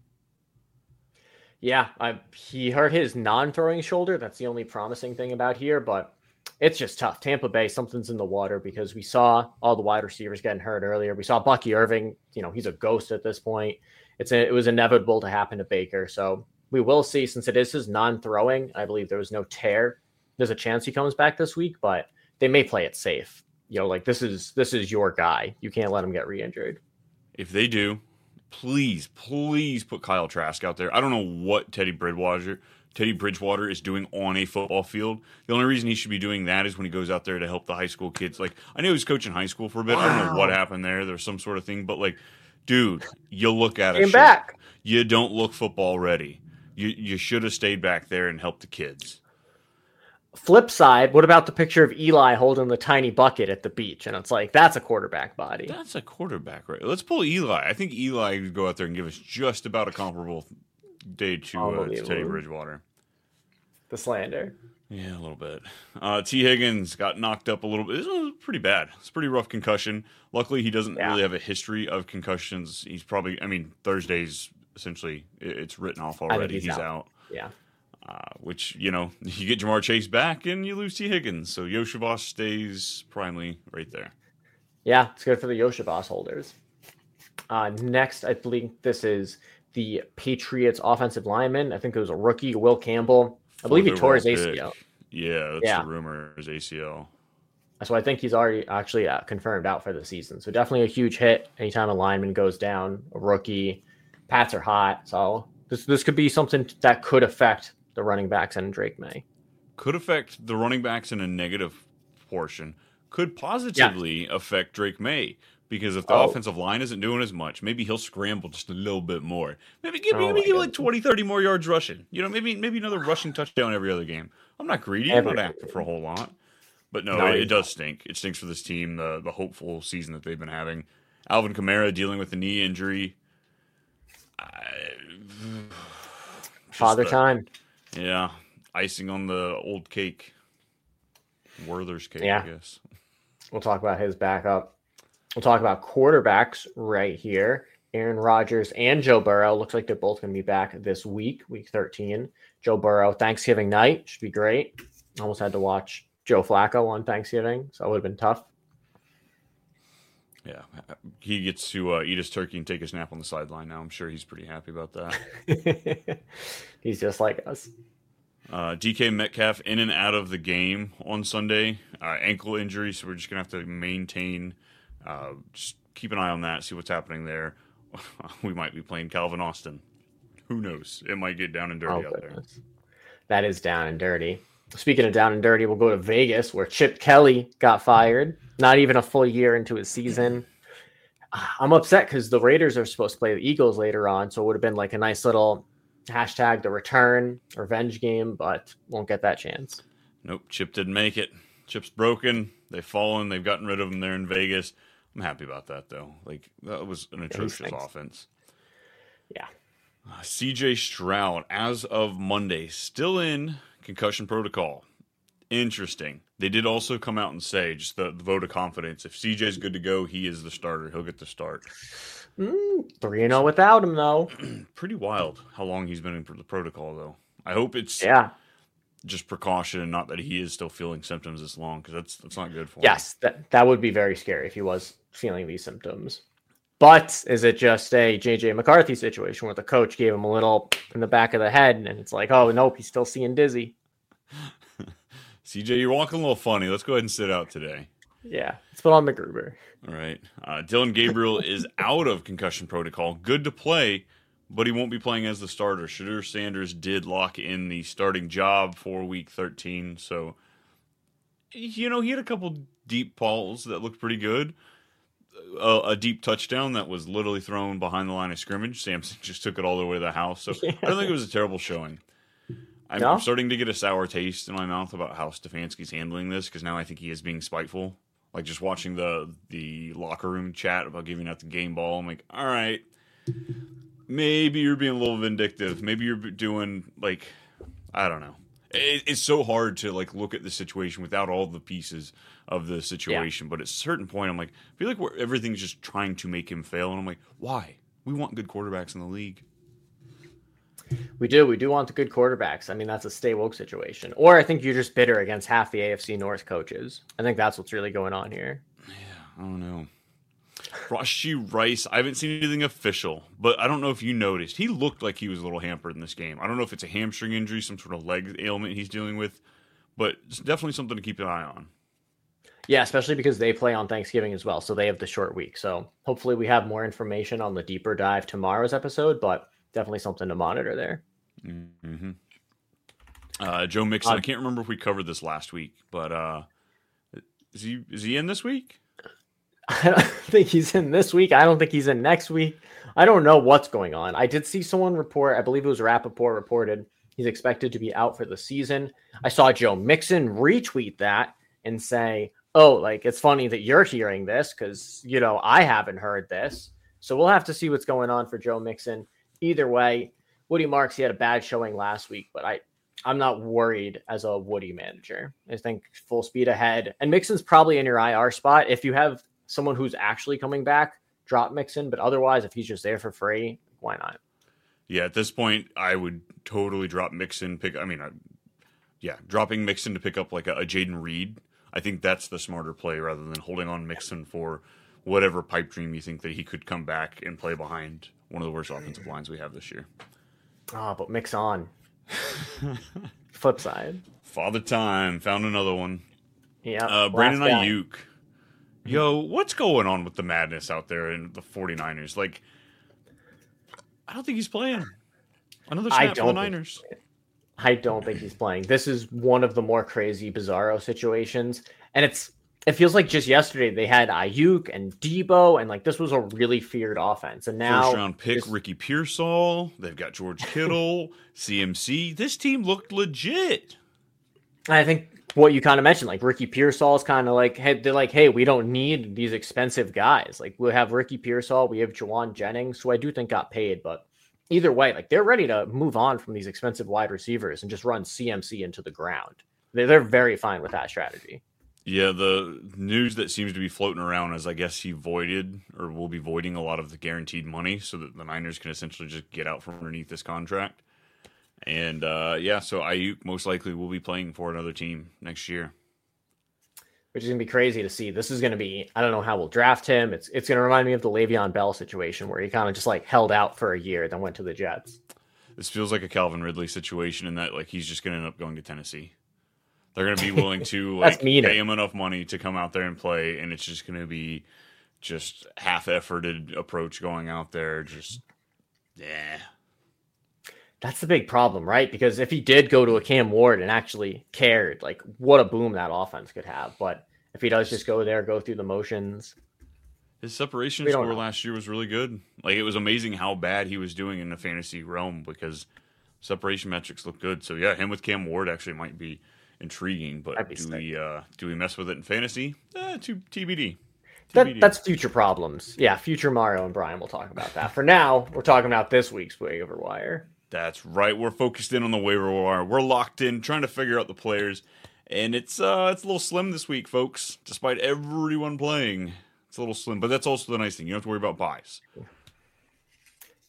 Yeah, I, he hurt his non-throwing shoulder. That's the only promising thing about here, but it's just tough. Tampa Bay, something's in the water because we saw all the wide receivers getting hurt earlier. We saw Bucky Irving. You know, he's a ghost at this point. It's a, it was inevitable to happen to Baker. So we will see, since it is his non-throwing, I believe there was no tear. There's a chance he comes back this week, but they may play it safe. You know, like this is this is your guy. You can't let him get re-injured. If they do, please, please put Kyle Trask out there. I don't know what Teddy Bridgewater Teddy Bridgewater is doing on a football field. The only reason he should be doing that is when he goes out there to help the high school kids. Like, I know he was coaching high school for a bit. Wow. I don't know what happened there. There's some sort of thing. But, like, dude, you look at it. Came back. You don't look football ready. You, you should have stayed back there and helped the kids. Flip side, what about the picture of Eli holding the tiny bucket at the beach? And it's like, that's a quarterback body. That's a quarterback, right? Let's pull Eli. I think Eli would go out there and give us just about a comparable day to, uh, to Teddy Bridgewater. The slander. Yeah, a little bit. Uh, T. Higgins got knocked up a little bit. This was pretty bad. It's a pretty rough concussion. Luckily, he doesn't yeah. really have a history of concussions. He's probably, I mean, Thursday's essentially, it's written off already. He's, he's out. out. Yeah. Uh, which, you know, you get Jamar Chase back and you lose T. Higgins. So Yoshabas stays primely right there. Yeah, it's good for the Yoshabas holders. Uh, next, I believe this is the Patriots offensive lineman. I think it was a rookie, Will Campbell. I believe he tore his A C L. Yeah, that's yeah. the rumor, his A C L. So I think he's already actually uh, confirmed out for the season. So definitely a huge hit anytime a lineman goes down, a rookie. Pats are hot. So this this could be something that could affect the running backs and Drake May. Could affect the running backs in a negative portion. Could positively yeah. affect Drake May. Because if the oh. offensive line isn't doing as much, maybe he'll scramble just a little bit more. Maybe give me oh maybe like twenty, thirty more yards rushing. You know, maybe maybe another rushing touchdown every other game. I'm not greedy. I'm not asking for a whole lot. But no, no it, it does stink. It stinks for this team, the, the hopeful season that they've been having. Alvin Kamara dealing with a knee injury. I, Father the, time. Yeah. Icing on the old cake. Werther's cake, yeah. I guess. We'll talk about his backup. We'll talk about quarterbacks right here. Aaron Rodgers and Joe Burrow. Looks like they're both going to be back this week, week thirteen. Joe Burrow, Thanksgiving night. Should be great. Almost had to watch Joe Flacco on Thanksgiving, so it would have been tough. Yeah, he gets to uh, eat his turkey and take his nap on the sideline now. I'm sure he's pretty happy about that. He's just like us. Uh, D K Metcalf in and out of the game on Sunday. Uh, ankle injury, so we're just going to have to maintain Uh, just keep an eye on that, see what's happening there. We might be playing Calvin Austin. Who knows? It might get down and dirty oh, out there. That is down and dirty. Speaking of down and dirty, we'll go to Vegas where Chip Kelly got fired. Not even a full year into his season. I'm upset because the Raiders are supposed to play the Eagles later on, so it would have been like a nice little hashtag the return revenge game, but won't get that chance. Nope, Chip didn't make it. Chip's broken. They've fallen. They've gotten rid of him there in Vegas. I'm happy about that, though. Like, that was an atrocious yeah, offense. Yeah. Uh, C J Stroud, as of Monday, still in concussion protocol. Interesting. They did also come out and say, just the, the vote of confidence, if C J's good to go, he is the starter. He'll get the start. Mm, three and oh without him, though. Pretty wild how long he's been in the protocol, though. I hope it's Yeah. just precaution and not that he is still feeling symptoms this long, because that's that's not good for him. Yes, that, that would be very scary if he was feeling these symptoms. But is it just a J J McCarthy situation where the coach gave him a little in the back of the head and it's like, oh, nope, he's still seeing dizzy? C J, you're walking a little funny. Let's go ahead and sit out today. Yeah, let's put on McGruber. All right. Uh, Dylan Gabriel is out of concussion protocol. Good to play, but he won't be playing as the starter. Shedeur Sanders did lock in the starting job for week thirteen. So, you know, he had a couple deep balls that looked pretty good. A, a deep touchdown that was literally thrown behind the line of scrimmage. Samson just took it all the way to the house. So yeah. I don't think it was a terrible showing. I'm no? starting to get a sour taste in my mouth about how Stefanski's handling this, because now I think he is being spiteful. Like, just watching the the locker room chat about giving out the game ball, I'm like, all right, maybe you're being a little vindictive. Maybe you're doing, like, I don't know. It, it's so hard to, like, look at the situation without all the pieces of the situation. Yeah. But at a certain point, I'm like, I feel like we're, everything's just trying to make him fail. And I'm like, why? We want good quarterbacks in the league. We do. We do want the good quarterbacks. I mean, that's a stay woke situation. Or I think you're just bitter against half the A F C North coaches. I think that's what's really going on here. Yeah, I don't know. Rashee Rice, I haven't seen anything official, but I don't know if you noticed. He looked like he was a little hampered in this game. I don't know if it's a hamstring injury, some sort of leg ailment he's dealing with, but it's definitely something to keep an eye on. Yeah, especially because they play on Thanksgiving as well, so they have the short week. So hopefully we have more information on the deeper dive tomorrow's episode, but definitely something to monitor there. Mm-hmm. Uh, Joe Mixon, uh, I can't remember if we covered this last week, but uh, is he is he in this week? I don't think he's in this week. I don't think he's in next week. I don't know what's going on. I did see someone report, I believe it was Rappaport reported, he's expected to be out for the season. I saw Joe Mixon retweet that and say, oh, like, it's funny that you're hearing this because, you know, I haven't heard this. So we'll have to see what's going on for Joe Mixon. Either way, Woody Marks, he had a bad showing last week, but I, I'm not worried as a Woody manager. I think full speed ahead. And Mixon's probably in your I R spot. If you have someone who's actually coming back, drop Mixon. But otherwise, if he's just there for free, why not? Yeah, at this point, I would totally drop Mixon. Pick. I mean, I, yeah, dropping Mixon to pick up like a, a Jaden Reed. I think that's the smarter play rather than holding on Mixon for whatever pipe dream you think that he could come back and play behind one of the worst offensive lines we have this year. Oh, but mix on. Flip side. Father Time found another one. Yeah. Uh, Brandon Ayuk. Yo, what's going on with the madness out there in the 49ers? Like, I don't think he's playing. Another snap for the Niners. I don't think he's playing. This is one of the more crazy, bizarro situations. And it's it feels like just yesterday they had Ayuk and Debo, and like this was a really feared offense. And now first round pick this... Ricky Pearsall. They've got George Kittle, C M C. This team looked legit. I think what you kind of mentioned, like Ricky Pearsall is kind of like, hey, they're like, hey, we don't need these expensive guys. Like we have Ricky Pearsall, we have Jawan Jennings, who I do think got paid, but either way, like they're ready to move on from these expensive wide receivers and just run C M C into the ground. They're, they're very fine with that strategy. Yeah, the news that seems to be floating around is I guess he voided or will be voiding a lot of the guaranteed money so that the Niners can essentially just get out from underneath this contract. And uh, yeah, so Ayuk most likely will be playing for another team next year. Which is going to be crazy to see. This is going to be, I don't know how we'll draft him. It's it's going to remind me of the Le'Veon Bell situation where he kind of just like held out for a year, then went to the Jets. This feels like a Calvin Ridley situation in that like he's just going to end up going to Tennessee. They're going to be willing to like pay him enough money to come out there and play, and it's just going to be just half-efforted approach going out there. Just, yeah. That's the big problem, right? Because if he did go to a Cam Ward and actually cared, like what a boom that offense could have. But if he does just go there, go through the motions. His separation score last year was really good. Like it was amazing how bad he was doing in the fantasy realm because separation metrics look good. So yeah, him with Cam Ward actually might be intriguing, but do sick. we uh, do we mess with it in fantasy? Eh, to T B D. That, that's future problems. Yeah, future Mario and Brian will talk about that. For now, we're talking about this week's waiver wire. That's right. We're focused in on the waiver wire. We're locked in, trying to figure out the players, and it's uh, it's a little slim this week, folks. Despite everyone playing, it's a little slim, but that's also the nice thing. You don't have to worry about buys.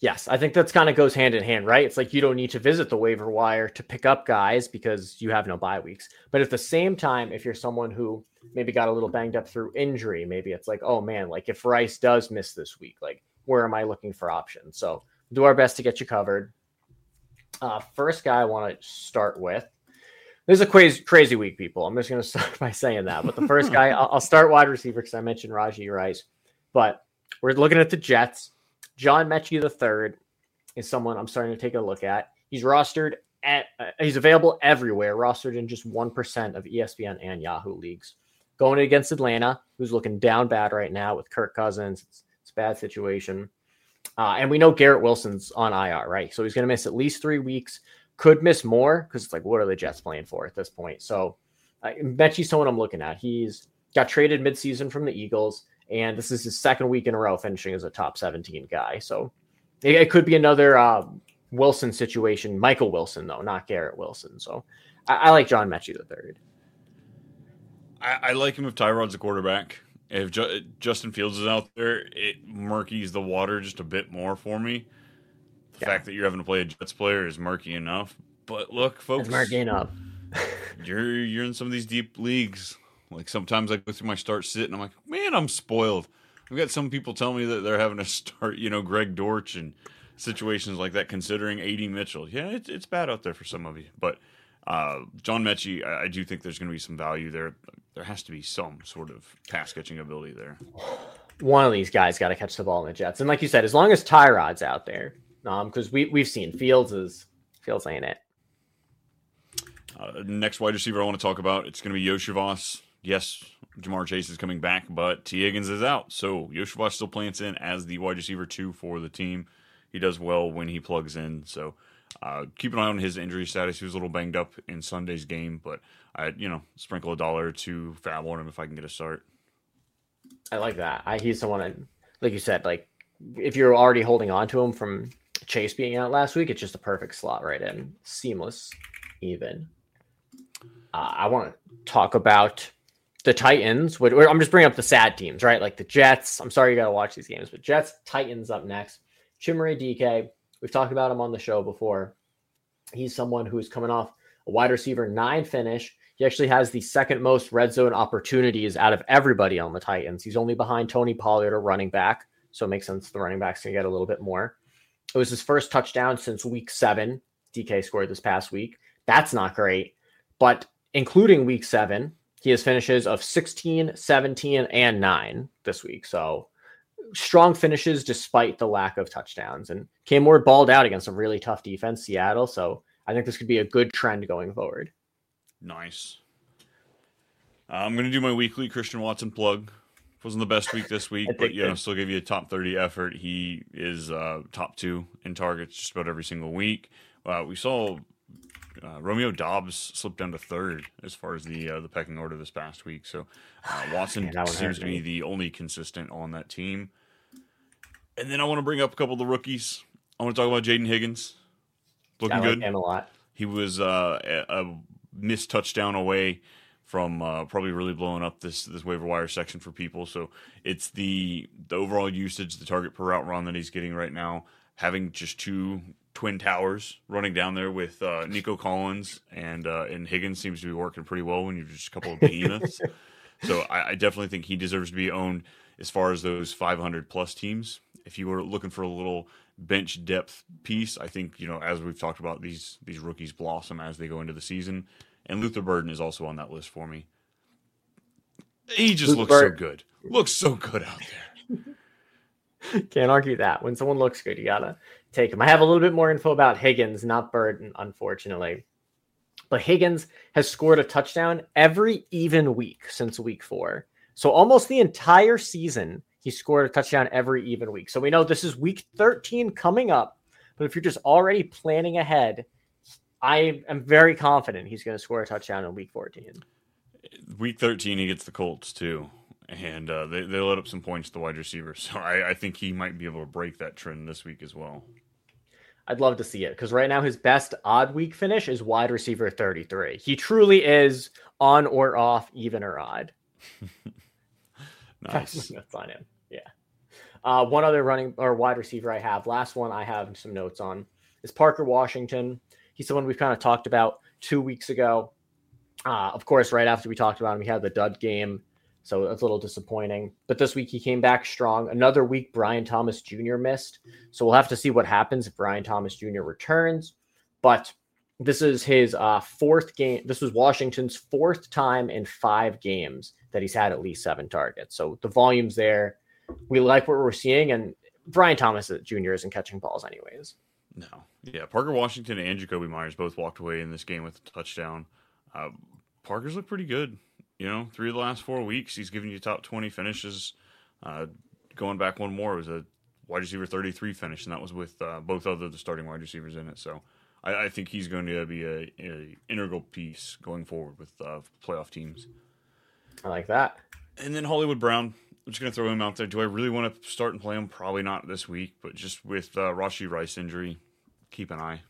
Yes, I think that's kind of goes hand in hand, right? It's like you don't need to visit the waiver wire to pick up guys because you have no bye weeks. But at the same time, if you're someone who maybe got a little banged up through injury, maybe it's like, oh man, like if Rice does miss this week, like where am I looking for options? So do our best to get you covered. Uh, first guy I want to start with. This is a crazy, crazy week, people. I'm just going to start by saying that. But the first guy, I'll, I'll start wide receiver because I mentioned Rajee Rice. But we're looking at the Jets. John Mechie the third is someone I'm starting to take a look at. He's rostered at, uh, he's available everywhere, rostered in just one percent of E S P N and Yahoo leagues. Going against Atlanta, who's looking down bad right now with Kirk Cousins. It's, it's a bad situation. Uh, and we know Garrett Wilson's on I R, right? So he's going to miss at least three weeks. Could miss more because it's like, what are the Jets playing for at this point? So uh, Mechie's someone I'm looking at. He's got traded midseason from the Eagles. And this is his second week in a row finishing as a top seventeen guy. So it, it could be another uh, Wilson situation. Michael Wilson, though, not Garrett Wilson. So I, I like John Mechie the third. I, I like him if Tyrod's a quarterback. If Ju- Justin Fields is out there, it murkies the water just a bit more for me. The yeah. fact that you're having to play a Jets player is murky enough. But look, folks, it's murky enough. you're you're in some of these deep leagues. Like sometimes I go through my start sit and I'm like, man, I'm spoiled. I've got some people tell me that they're having to start, you know, Greg Dortch and situations like that, considering A D Mitchell. Yeah, it's it's bad out there for some of you. But uh, John Mechie, I, I do think there's going to be some value there. There has to be some sort of pass catching ability there. One of these guys got to catch the ball in the Jets. And like you said, as long as Tyrod's out there, um, because we, we've seen Fields is Fields ain't it. Uh, next wide receiver I want to talk about, it's going to be Iosivas. Yes, Jamar Chase is coming back, but T. Higgins is out. So Iosivas still plants in as the wide receiver two for the team. He does well when he plugs in. So uh, keep an eye on his injury status. He was a little banged up in Sunday's game, but I, you know, sprinkle a dollar or two fab on him if I can get a start. I like that. I, he's someone, I, like you said, like if you're already holding on to him from Chase being out last week, it's just a perfect slot right in. Seamless, even. Uh, I want to talk about the Titans. I'm just bringing up the sad teams, right? Like the Jets. I'm sorry you got to watch these games, but Jets, Titans up next. Chimere D K. We've talked about him on the show before. He's someone who's coming off a wide receiver nine finish. He actually has the second most red zone opportunities out of everybody on the Titans. He's only behind Tony Pollard, a running back. So it makes sense the running backs can get a little bit more. It was his first touchdown since week seven. D K scored this past week. That's not great. But including week seven, he has finishes of sixteen, seventeen, and nine this week. So strong finishes despite the lack of touchdowns. And Cam Ward balled out against a really tough defense, Seattle. So I think this could be a good trend going forward. Nice. Uh, I'm going to do my weekly Christian Watson plug. Wasn't the best week this week, but you know, still give you a top thirty effort. He is uh, top two in targets just about every single week. Uh, we saw Uh, Romeo Dobbs slipped down to third as far as the uh, the pecking order this past week. So uh, Watson Man, seems to be me. the only consistent on that team. And then I want to bring up a couple of the rookies. I want to talk about Jaden Higgins. Looking I like good. him a lot. He was uh, a, a missed touchdown away from uh, probably really blowing up this this waiver wire section for people. So it's the the overall usage, the target per route run that he's getting right now. Having just two twin towers running down there with uh, Nico Collins and uh, and Higgins seems to be working pretty well when you're just a couple of behemoths. So I, I definitely think he deserves to be owned as far as those five hundred plus teams. If you were looking for a little bench depth piece, I think, you know, as we've talked about, these these rookies blossom as they go into the season. And Luther Burden is also on that list for me. He just Luther looks Burden. so good. Looks so good out there. Can't argue that. When someone looks good, you gotta take him. I have a little bit more info about Higgins, not Burden, unfortunately. But Higgins has scored a touchdown every even week since week four. So almost the entire season, he scored a touchdown every even week. So we know this is week thirteen coming up. But if you're just already planning ahead, I am very confident he's going to score a touchdown in week fourteen. Week thirteen, he gets the Colts too. And uh, they, they let up some points to the wide receiver. So I, I think he might be able to break that trend this week as well. I'd love to see it because right now his best odd week finish is wide receiver thirty-three. He truly is on or off, even or odd. Nice. That's on him. Yeah. Uh, one other running or wide receiver I have, last one I have some notes on, is Parker Washington. He's someone we've kind of talked about two weeks ago. Uh, of course, right after we talked about him, he had the dud game, so it's a little disappointing. But this week he came back strong. Another week, Brian Thomas Junior missed, so we'll have to see what happens if Brian Thomas Junior returns. But this is his uh, fourth game. This was Washington's fourth time in five games that he's had at least seven targets. So the volume's there. We like what we're seeing, and Brian Thomas Junior isn't catching balls anyways. No. Yeah, Parker Washington and Jacoby Myers both walked away in this game with a touchdown. Uh, Parker's looked pretty good. You know, three of the last four weeks, he's given you top twenty finishes. Uh, going back one more, it was a wide receiver thirty-three finish, and that was with uh, both other the starting wide receivers in it. So I, I think he's going to be a, a integral piece going forward with uh, playoff teams. I like that. And then Hollywood Brown, I'm just going to throw him out there. Do I really want to start and play him? Probably not this week, but just with uh, Rashee Rice injury, keep an eye.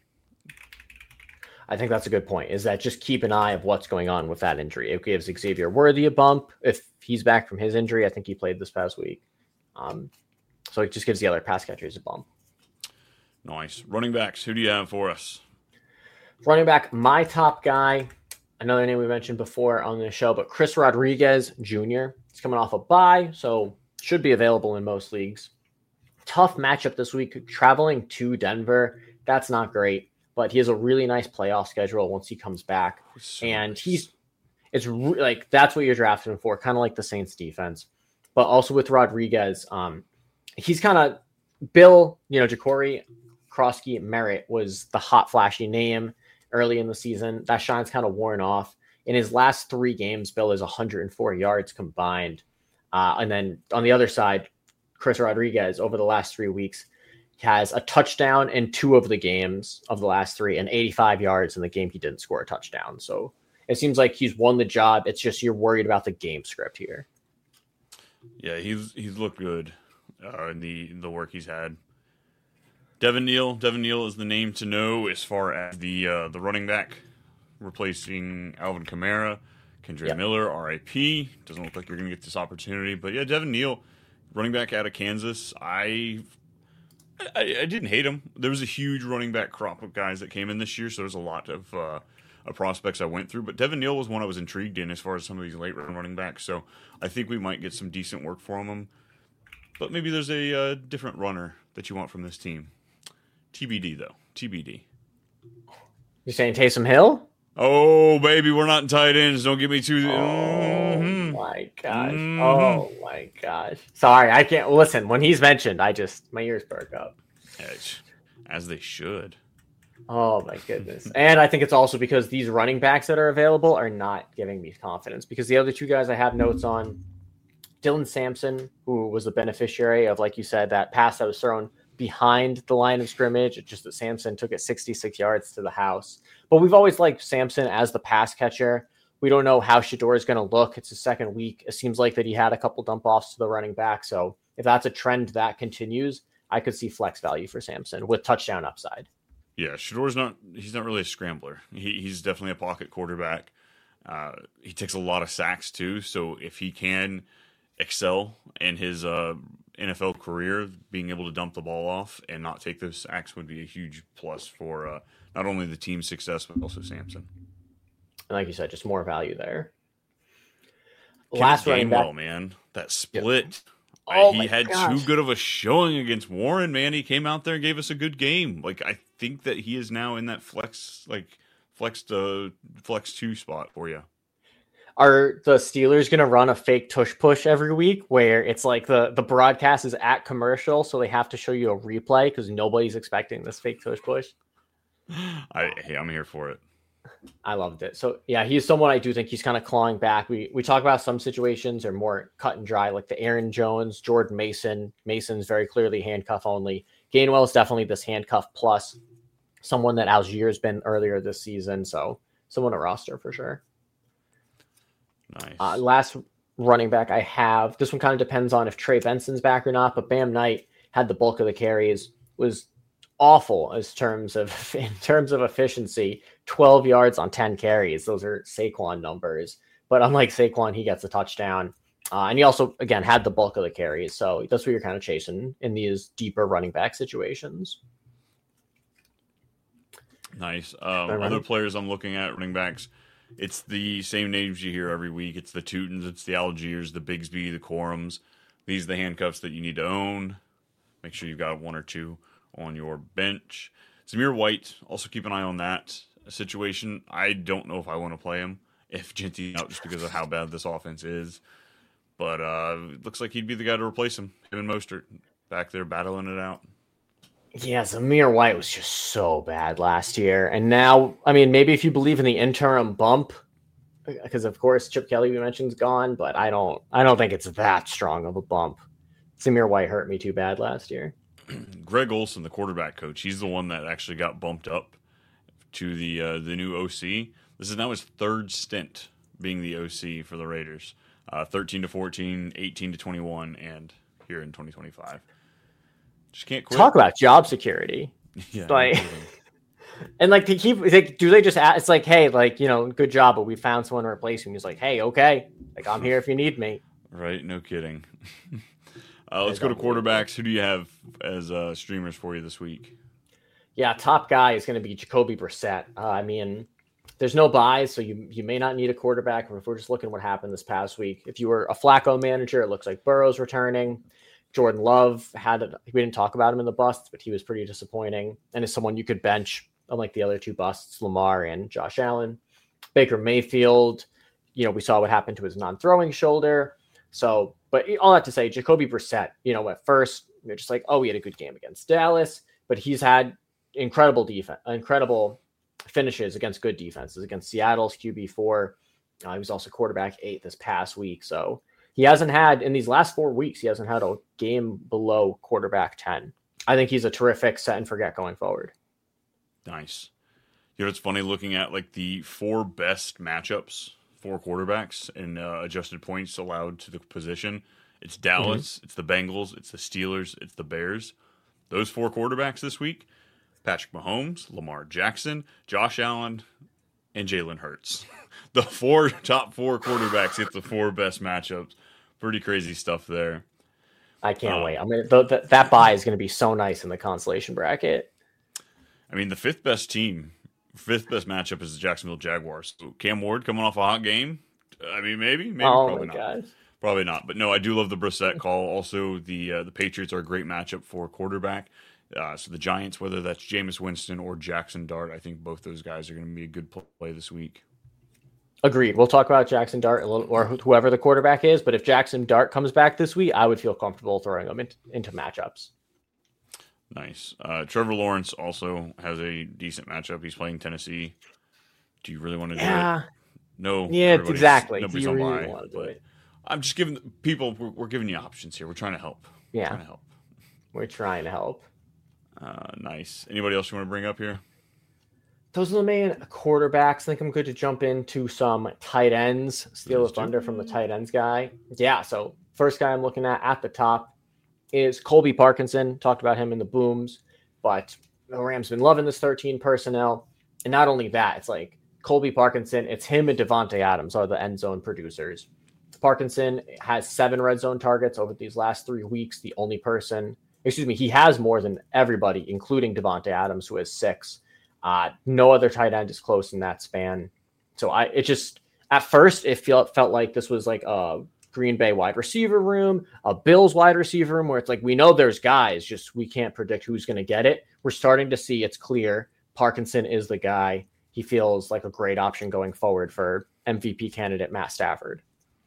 I think that's a good point, is that just keep an eye of what's going on with that injury. It gives Xavier Worthy a bump. If he's back from his injury, I think he played this past week. Um, so it just gives the other pass catchers a bump. Nice. Running backs, who do you have for us? Running back, my top guy, another name we mentioned before on the show, but Chris Rodriguez Junior He's coming off a bye, so should be available in most leagues. Tough matchup this week, traveling to Denver. That's not great. But he has a really nice playoff schedule once he comes back. So and nice. he's, it's re- like, that's what you're drafting him for, kind of like the Saints defense. But also with Rodriguez, um, he's kind of, Bill, you know, Ja'Cory Krosky Merritt was the hot, flashy name early in the season. That shine's kind of worn off. In his last three games, Bill is one hundred four yards combined. Uh, and then on the other side, Chris Rodriguez, over the last three weeks, has a touchdown in two of the games of the last three and eighty-five yards in the game he didn't score a touchdown. So it seems like he's won the job. It's just you're worried about the game script here. Yeah, he's he's looked good uh, in the the work he's had. Devin Neal. Devin Neal is the name to know as far as the uh, the running back replacing Alvin Kamara. Kendre yep. Miller, R I P. Doesn't look like you're going to get this opportunity. But yeah, Devin Neal, running back out of Kansas. I... I, I didn't hate him. There was a huge running back crop of guys that came in this year, so there's a lot of, uh, of prospects I went through. But Devin Neal was one I was intrigued in as far as some of these late run running backs, so I think we might get some decent work from him. But maybe there's a uh, different runner that you want from this team. T B D, though. T B D. You're saying Taysom Hill? Oh, baby, we're not in tight ends. Don't get me too... Oh, mm-hmm. my gosh. Mm-hmm. Oh, my gosh. Sorry, I can't... Listen, when he's mentioned, I just... My ears perk up. As they should. Oh, my goodness. And I think it's also because these running backs that are available are not giving me confidence. Because the other two guys I have notes on, Dylan Sampson, who was the beneficiary of, like you said, that pass that was thrown behind the line of scrimmage. It's just that Sampson took it sixty-six yards to the house. But we've always liked Sampson as the pass catcher. We don't know how Shedeur is going to look. It's his second week. It seems like that he had a couple dump offs to the running back. So if that's a trend that continues, I could see flex value for Sampson with touchdown upside. Yeah, Shedeur's not, he's not really a scrambler. He, he's definitely a pocket quarterback. Uh, he takes a lot of sacks too. So if he can excel in his uh, N F L career, being able to dump the ball off and not take those sacks would be a huge plus for uh, not only the team's success, but also Sampson. And like you said, just more value there. Kenneth Last running back, Gainwell, man, that split. Yep. I, Oh he my had gosh. too good of a showing against Warren, man. He came out there and gave us a good game. Like, I think that he is now in that flex, like flex to flex two spot for you. Are the Steelers going to run a fake tush push every week where it's like the, the broadcast is at commercial, so they have to show you a replay because nobody's expecting this fake tush push? I hey, I'm here for it. I loved it. So yeah, he's someone I do think he's kind of clawing back. We we talk about some situations are more cut and dry, like the Aaron Jones, Jordan Mason. Mason's very clearly handcuff only. Gainwell is definitely this handcuff plus. Someone that Algier's been earlier this season, so someone to roster for sure. Nice. Uh, last running back I have, this one kind of depends on if Trey Benson's back or not, but Bam Knight had the bulk of the carries, was awful as terms of in terms of efficiency. twelve yards on ten carries. Those are Saquon numbers. But unlike Saquon, he gets a touchdown. Uh, and he also, again, had the bulk of the carries. So that's what you're kind of chasing in these deeper running back situations. Nice. Um, other players I'm looking at, running backs, it's the same names you hear every week. It's the Tutons, it's the Algiers, the Bigsby, the Corums. These are the handcuffs that you need to own. Make sure you've got one or two on your bench. Zamir White, also keep an eye on that situation. I don't know if I want to play him if Jinty's out just because of how bad this offense is. But uh, it looks like he'd be the guy to replace him. Him and Mostert back there battling it out. Yeah, Zamir White was just so bad last year. And now, I mean, maybe if you believe in the interim bump, because of course Chip Kelly we mentioned is gone, but I don't I don't think it's that strong of a bump. Zamir White hurt me too bad last year. Greg Olson, the quarterback coach, he's the one that actually got bumped up to the uh, the new O C. This is now his third stint being the O C for the Raiders. Uh, thirteen to fourteen, eighteen to twenty-one, and here in twenty twenty-five. Just can't quit. Talk about job security. Yeah. Like, and like to keep, like, do they just ask, it's like, hey, like, you know, good job, but we found someone to replace him. He's like, hey, okay, like, I'm here if you need me. Right, no kidding. uh, let's go to quarterbacks. Who do you have as uh, streamers for you this week? Yeah, top guy is going to be Jacoby Brissett. Uh, I mean, there's no buys, so you you may not need a quarterback. If we're just looking at what happened this past week, if you were a Flacco manager, it looks like Burrow's returning. Jordan Love had it. We didn't talk about him in the busts, but he was pretty disappointing and is someone you could bench, unlike the other two busts, Lamar and Josh Allen. Baker Mayfield, you know, we saw what happened to his non-throwing shoulder. So, but all that to say, Jacoby Brissett, you know, at first you're just like, oh, he had a good game against Dallas, but he's had incredible defense, incredible finishes against good defenses, against Seattle's Q B four. Uh, he was also quarterback eight this past week. So he hasn't had, in these last four weeks, he hasn't had a game below quarterback ten. I think he's a terrific set and forget going forward. Nice. You know, it's funny looking at like the four best matchups for quarterbacks and uh, adjusted points allowed to the position. It's Dallas, mm-hmm. it's the Bengals, it's the Steelers, it's the Bears. Those four quarterbacks this week: Patrick Mahomes, Lamar Jackson, Josh Allen, and Jalen Hurts. The four top four quarterbacks get the four best matchups. Pretty crazy stuff there. I can't um, wait. I mean, th- th- that bye is going to be so nice in the consolation bracket. I mean, the fifth best team, fifth best matchup is the Jacksonville Jaguars. So Cam Ward coming off a hot game. I mean, maybe, maybe, oh probably my not. God. Probably not. But no, I do love the Brissett call. Also, the uh, the Patriots are a great matchup for quarterback. Uh, so the Giants, whether that's Jameis Winston or Jackson Dart, I think both those guys are going to be a good play this week. Agreed. We'll talk about Jackson Dart a little, or whoever the quarterback is. But if Jackson Dart comes back this week, I would feel comfortable throwing him into, into matchups. Nice. Uh, Trevor Lawrence also has a decent matchup. He's playing Tennessee. Do you really want to yeah. do it? No. Yeah, exactly. Nobody's Do you on really buy, want to do it? I'm just giving people. We're, we're giving you options here. We're trying to help. Yeah, we're trying to help. We're trying to help. Uh, nice. Anybody else you want to bring up here? Those are the main quarterbacks. I think I'm good to jump into some tight ends. Steal a thunder from the tight ends guy. Yeah, so first guy I'm looking at at the top is Colby Parkinson. Talked about him in the booms, but the Rams been loving this thirteen personnel. And not only that, it's like Colby Parkinson, it's him and Devontae Adams are the end zone producers. Parkinson has seven red zone targets over these last three weeks. The only person, excuse me, he has more than everybody, including Devontae Adams, who has six. Uh, no other tight end is close in that span. So I, it just, at first, it felt felt like this was like a Green Bay wide receiver room, a Bills wide receiver room, where it's like, we know there's guys, just we can't predict who's going to get it. We're starting to see it's clear. Parkinson is the guy. He feels like a great option going forward for M V P candidate Matt Stafford.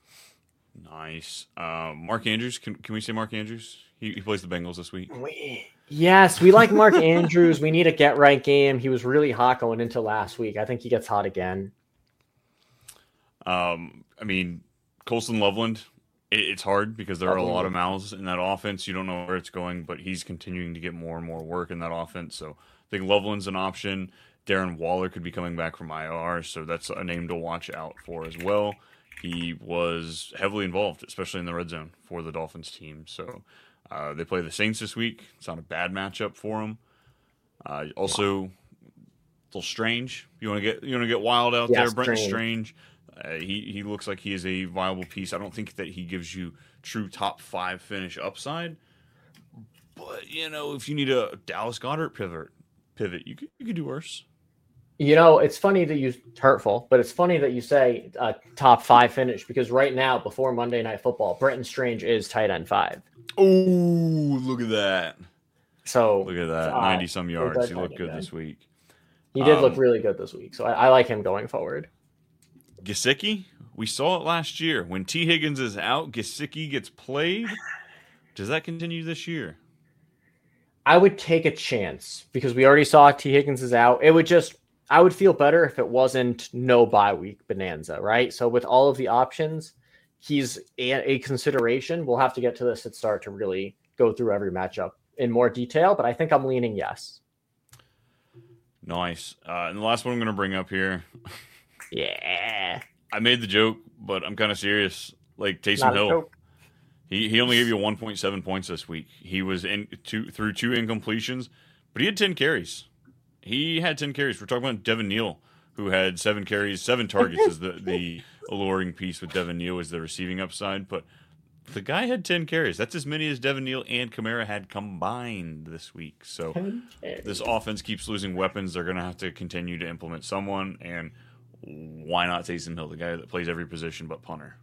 Nice. Um, Mark Andrews. Can, can we say Mark Andrews? He, he plays the Bengals this week. We, yes, we like Mark Andrews. We need a get right game. He was really hot going into last week. I think he gets hot again. Um, I mean, Colson Loveland, it, it's hard because there are a lot of mouths in that offense. You don't know where it's going, but he's continuing to get more and more work in that offense. So I think Loveland's an option. Darren Waller could be coming back from I R, so that's a name to watch out for as well. He was heavily involved, especially in the red zone for the Dolphins team. So uh, they play the Saints this week. It's not a bad matchup for them. Uh, also, a little strange. You want to get you want to get wild out yeah, there, Brenton Strange. Uh, he he looks like he is a viable piece. I don't think that he gives you true top five finish upside, but you know, if you need a Dallas Goedert pivot, pivot, you could you could do worse. You know, it's funny that you hurtful, but it's funny that you say uh, top five finish because right now, before Monday Night Football, Brenton Strange is tight end five. Oh, look at that! So look at that, uh, ninety some yards. He looked good this week. He did um, look really good this week, so I, I like him going forward. Gesicki, we saw it last year. When T. Higgins is out, Gesicki gets played. Does that continue this year? I would take a chance because we already saw T. Higgins is out. It would just, I would feel better if it wasn't no bye week bonanza, right? So with all of the options, he's a, a consideration. We'll have to get to this at start to really go through every matchup in more detail, but I think I'm leaning yes. Nice. Uh, and the last one I'm going to bring up here. Yeah. I made the joke, but I'm kind of serious. Like Taysom Hill. He he only gave you one point seven points this week. He was in two through two incompletions, but he had ten carries. He had ten carries. We're talking about Devin Neal, who had seven carries, seven targets is the, the alluring piece with Devin Neal is the receiving upside. But the guy had ten carries. That's as many as Devin Neal and Kamara had combined this week. So this offense keeps losing weapons. They're going to have to continue to implement someone. And why not Taysom Hill, the guy that plays every position but punter?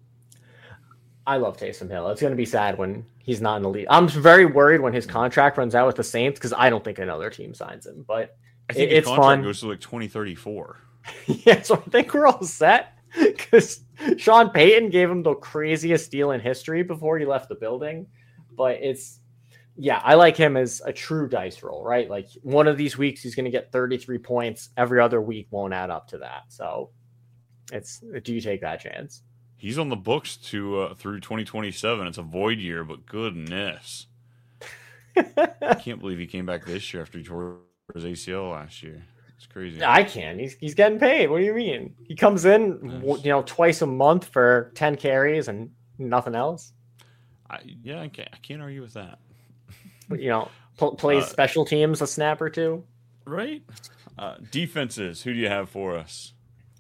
I love Taysom Hill. It's going to be sad when he's not in the league. I'm very worried when his contract runs out with the Saints because I don't think another team signs him. But I think it, his it's contract fun. goes to like twenty thirty-four. Yeah, so I think we're all set because Sean Payton gave him the craziest deal in history before he left the building. But it's, yeah, I like him as a true dice roll, right? Like one of these weeks he's going to get thirty-three points. Every other week won't add up to that. So it's, do you take that chance? He's on the books to uh, through twenty twenty-seven. It's a void year, but goodness. I can't believe he came back this year after he tore his A C L last year. It's crazy. I can. He's he's getting paid. What do you mean? He comes in, nice. you know, twice a month for ten carries and nothing else. I, yeah, I can't, I can't argue with that. You know, pl- plays uh, special teams a snap or two. Right. Uh, defenses. Who do you have for us?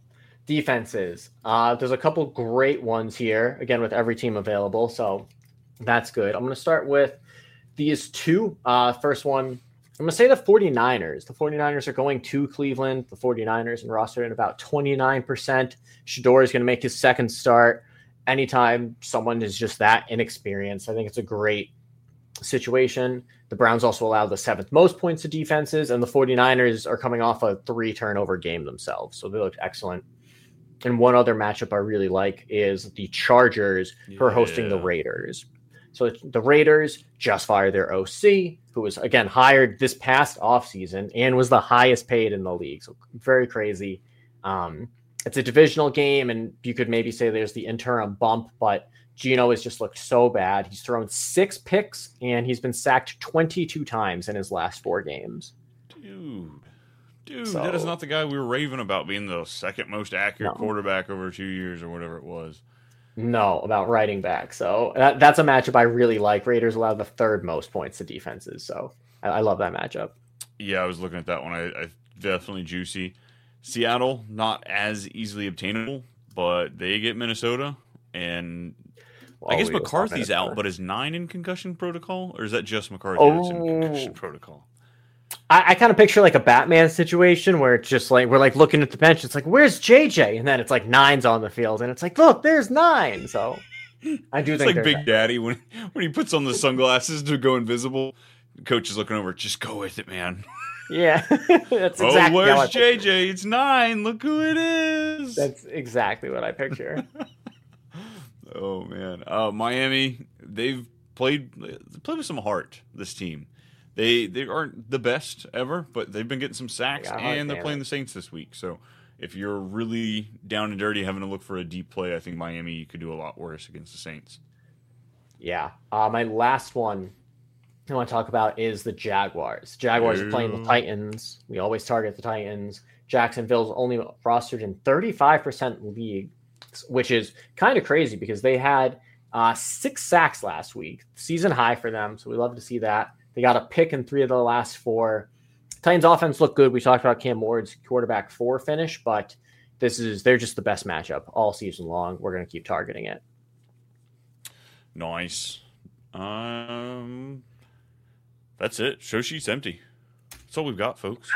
Defenses. Uh, there's a couple great ones here, again, with every team available. So that's good. I'm going to start with these two. Uh, first one, I'm going to say the 49ers. The 49ers are going to Cleveland. The 49ers and rostered at about twenty-nine percent. Shador is going to make his second start. Anytime someone is just that inexperienced, I think it's a great situation. The Browns also allow the seventh most points to defenses, and the 49ers are coming off a three turnover game themselves. So they looked excellent. And one other matchup I really like is the Chargers who are hosting the Raiders. So the Raiders just fired their O C, who was, again, hired this past offseason and was the highest paid in the league. So very crazy. Um, it's a divisional game, and you could maybe say there's the interim bump, but Geno has just looked so bad. He's thrown six picks, and he's been sacked twenty-two times in his last four games. Dude. Dude, so, that is not the guy we were raving about being the second most accurate no. quarterback over two years or whatever it was. No, about writing back. So that, that's a matchup I really like. Raiders allow the third most points to defenses. So I, I love that matchup. Yeah, I was looking at that one. I, I definitely juicy. Seattle, not as easily obtainable, but they get Minnesota. And well, I guess McCarthy's out, but is nine in concussion protocol? Or is that just McCarthy oh. that's in concussion protocol? I, I kind of picture like a Batman situation where it's just like we're like looking at the bench. It's like, where's J J? And then it's like nine's on the field, and it's like, look, there's nine. So I do it's think like Big nine. Daddy when when he puts on the sunglasses to go invisible. The coach is looking over. Just go with it, man. Yeah, that's exactly. Oh, where's J J? It's nine. Look who it is. That's exactly what I picture. Oh man, uh, Miami. They've played they played with some heart. This team. They they aren't the best ever, but they've been getting some sacks, yeah, and they're playing the Saints this week. So if you're really down and dirty, having to look for a deep play, I think Miami could do a lot worse against the Saints. Yeah. Uh, my last one I want to talk about is the Jaguars. Jaguars Ooh. are playing the Titans. We always target the Titans. Jacksonville's only rostered in thirty-five percent league, which is kind of crazy because they had uh, six sacks last week. Season high for them, so we love to see that. They got a pick in three of the last four. Titans offense looked good. We talked about Cam Ward's quarterback four finish, but this is they're just the best matchup all season long. We're going to keep targeting it. Nice. Um, that's it. Show sheet's empty. That's all we've got, folks.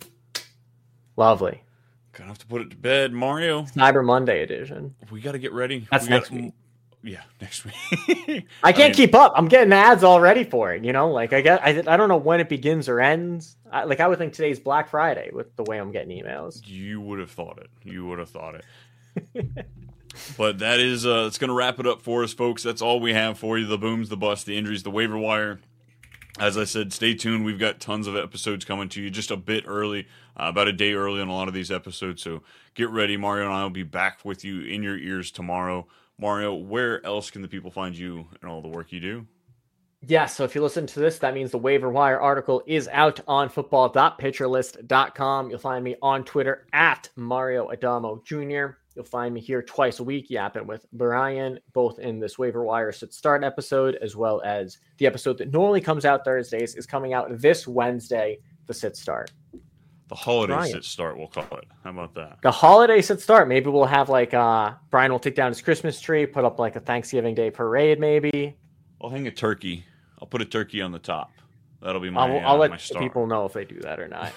Lovely. Gonna have to put it to bed, Mario. Cyber Monday edition. We got to get ready. That's we next gotta, week. Yeah, next week. I can't I mean, keep up. I'm getting ads already for it. You know, like I get, I, I don't know when it begins or ends. I, like I would think today's Black Friday with the way I'm getting emails. You would have thought it. You would have thought it. But that is, uh, it's going to wrap it up for us, folks. That's all we have for you. The booms, the busts, the injuries, the waiver wire. As I said, stay tuned. We've got tons of episodes coming to you just a bit early, uh, about a day early on a lot of these episodes. So get ready. Mario and I will be back with you in your ears tomorrow. Mario, where else can the people find you and all the work you do? Yeah, so if you listen to this, that means the waiver wire article is out on football dot pitcher list dot com. You'll find me on Twitter at Mario Adamo Junior You'll find me here twice a week yapping with Brian, both in this waiver wire sit start episode, as well as the episode that normally comes out Thursdays is coming out this Wednesday, the sit start. The holiday Brian. sit start, we'll call it. How about that? The holiday sit start. Maybe we'll have like uh Brian will take down his Christmas tree, put up like a Thanksgiving Day parade, maybe. I'll hang a turkey. I'll put a turkey on the top. That'll be my I'll, I'll uh, let my the star. people know if they do that or not.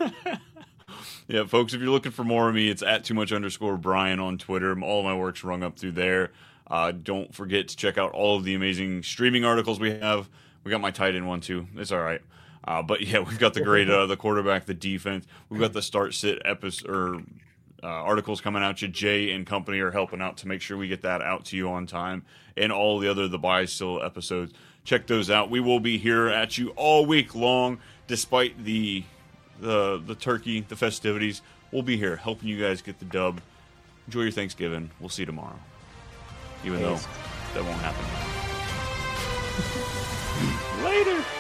Yeah, folks, if you're looking for more of me, it's at too much underscore Brian on Twitter. All my work's rung up through there. Uh, don't forget to check out all of the amazing streaming articles we have. We got my tight end one too. It's all right. Uh, but yeah, we've got the great uh, the quarterback, the defense. We've got the start sit episode or uh, articles coming out. You Jay and company are helping out to make sure we get that out to you on time, and all the other the buy still episodes. Check those out. We will be here at you all week long, despite the the the turkey, the festivities. We'll be here helping you guys get the dub. Enjoy your Thanksgiving. We'll see you tomorrow, even Peace. though that won't happen. Later.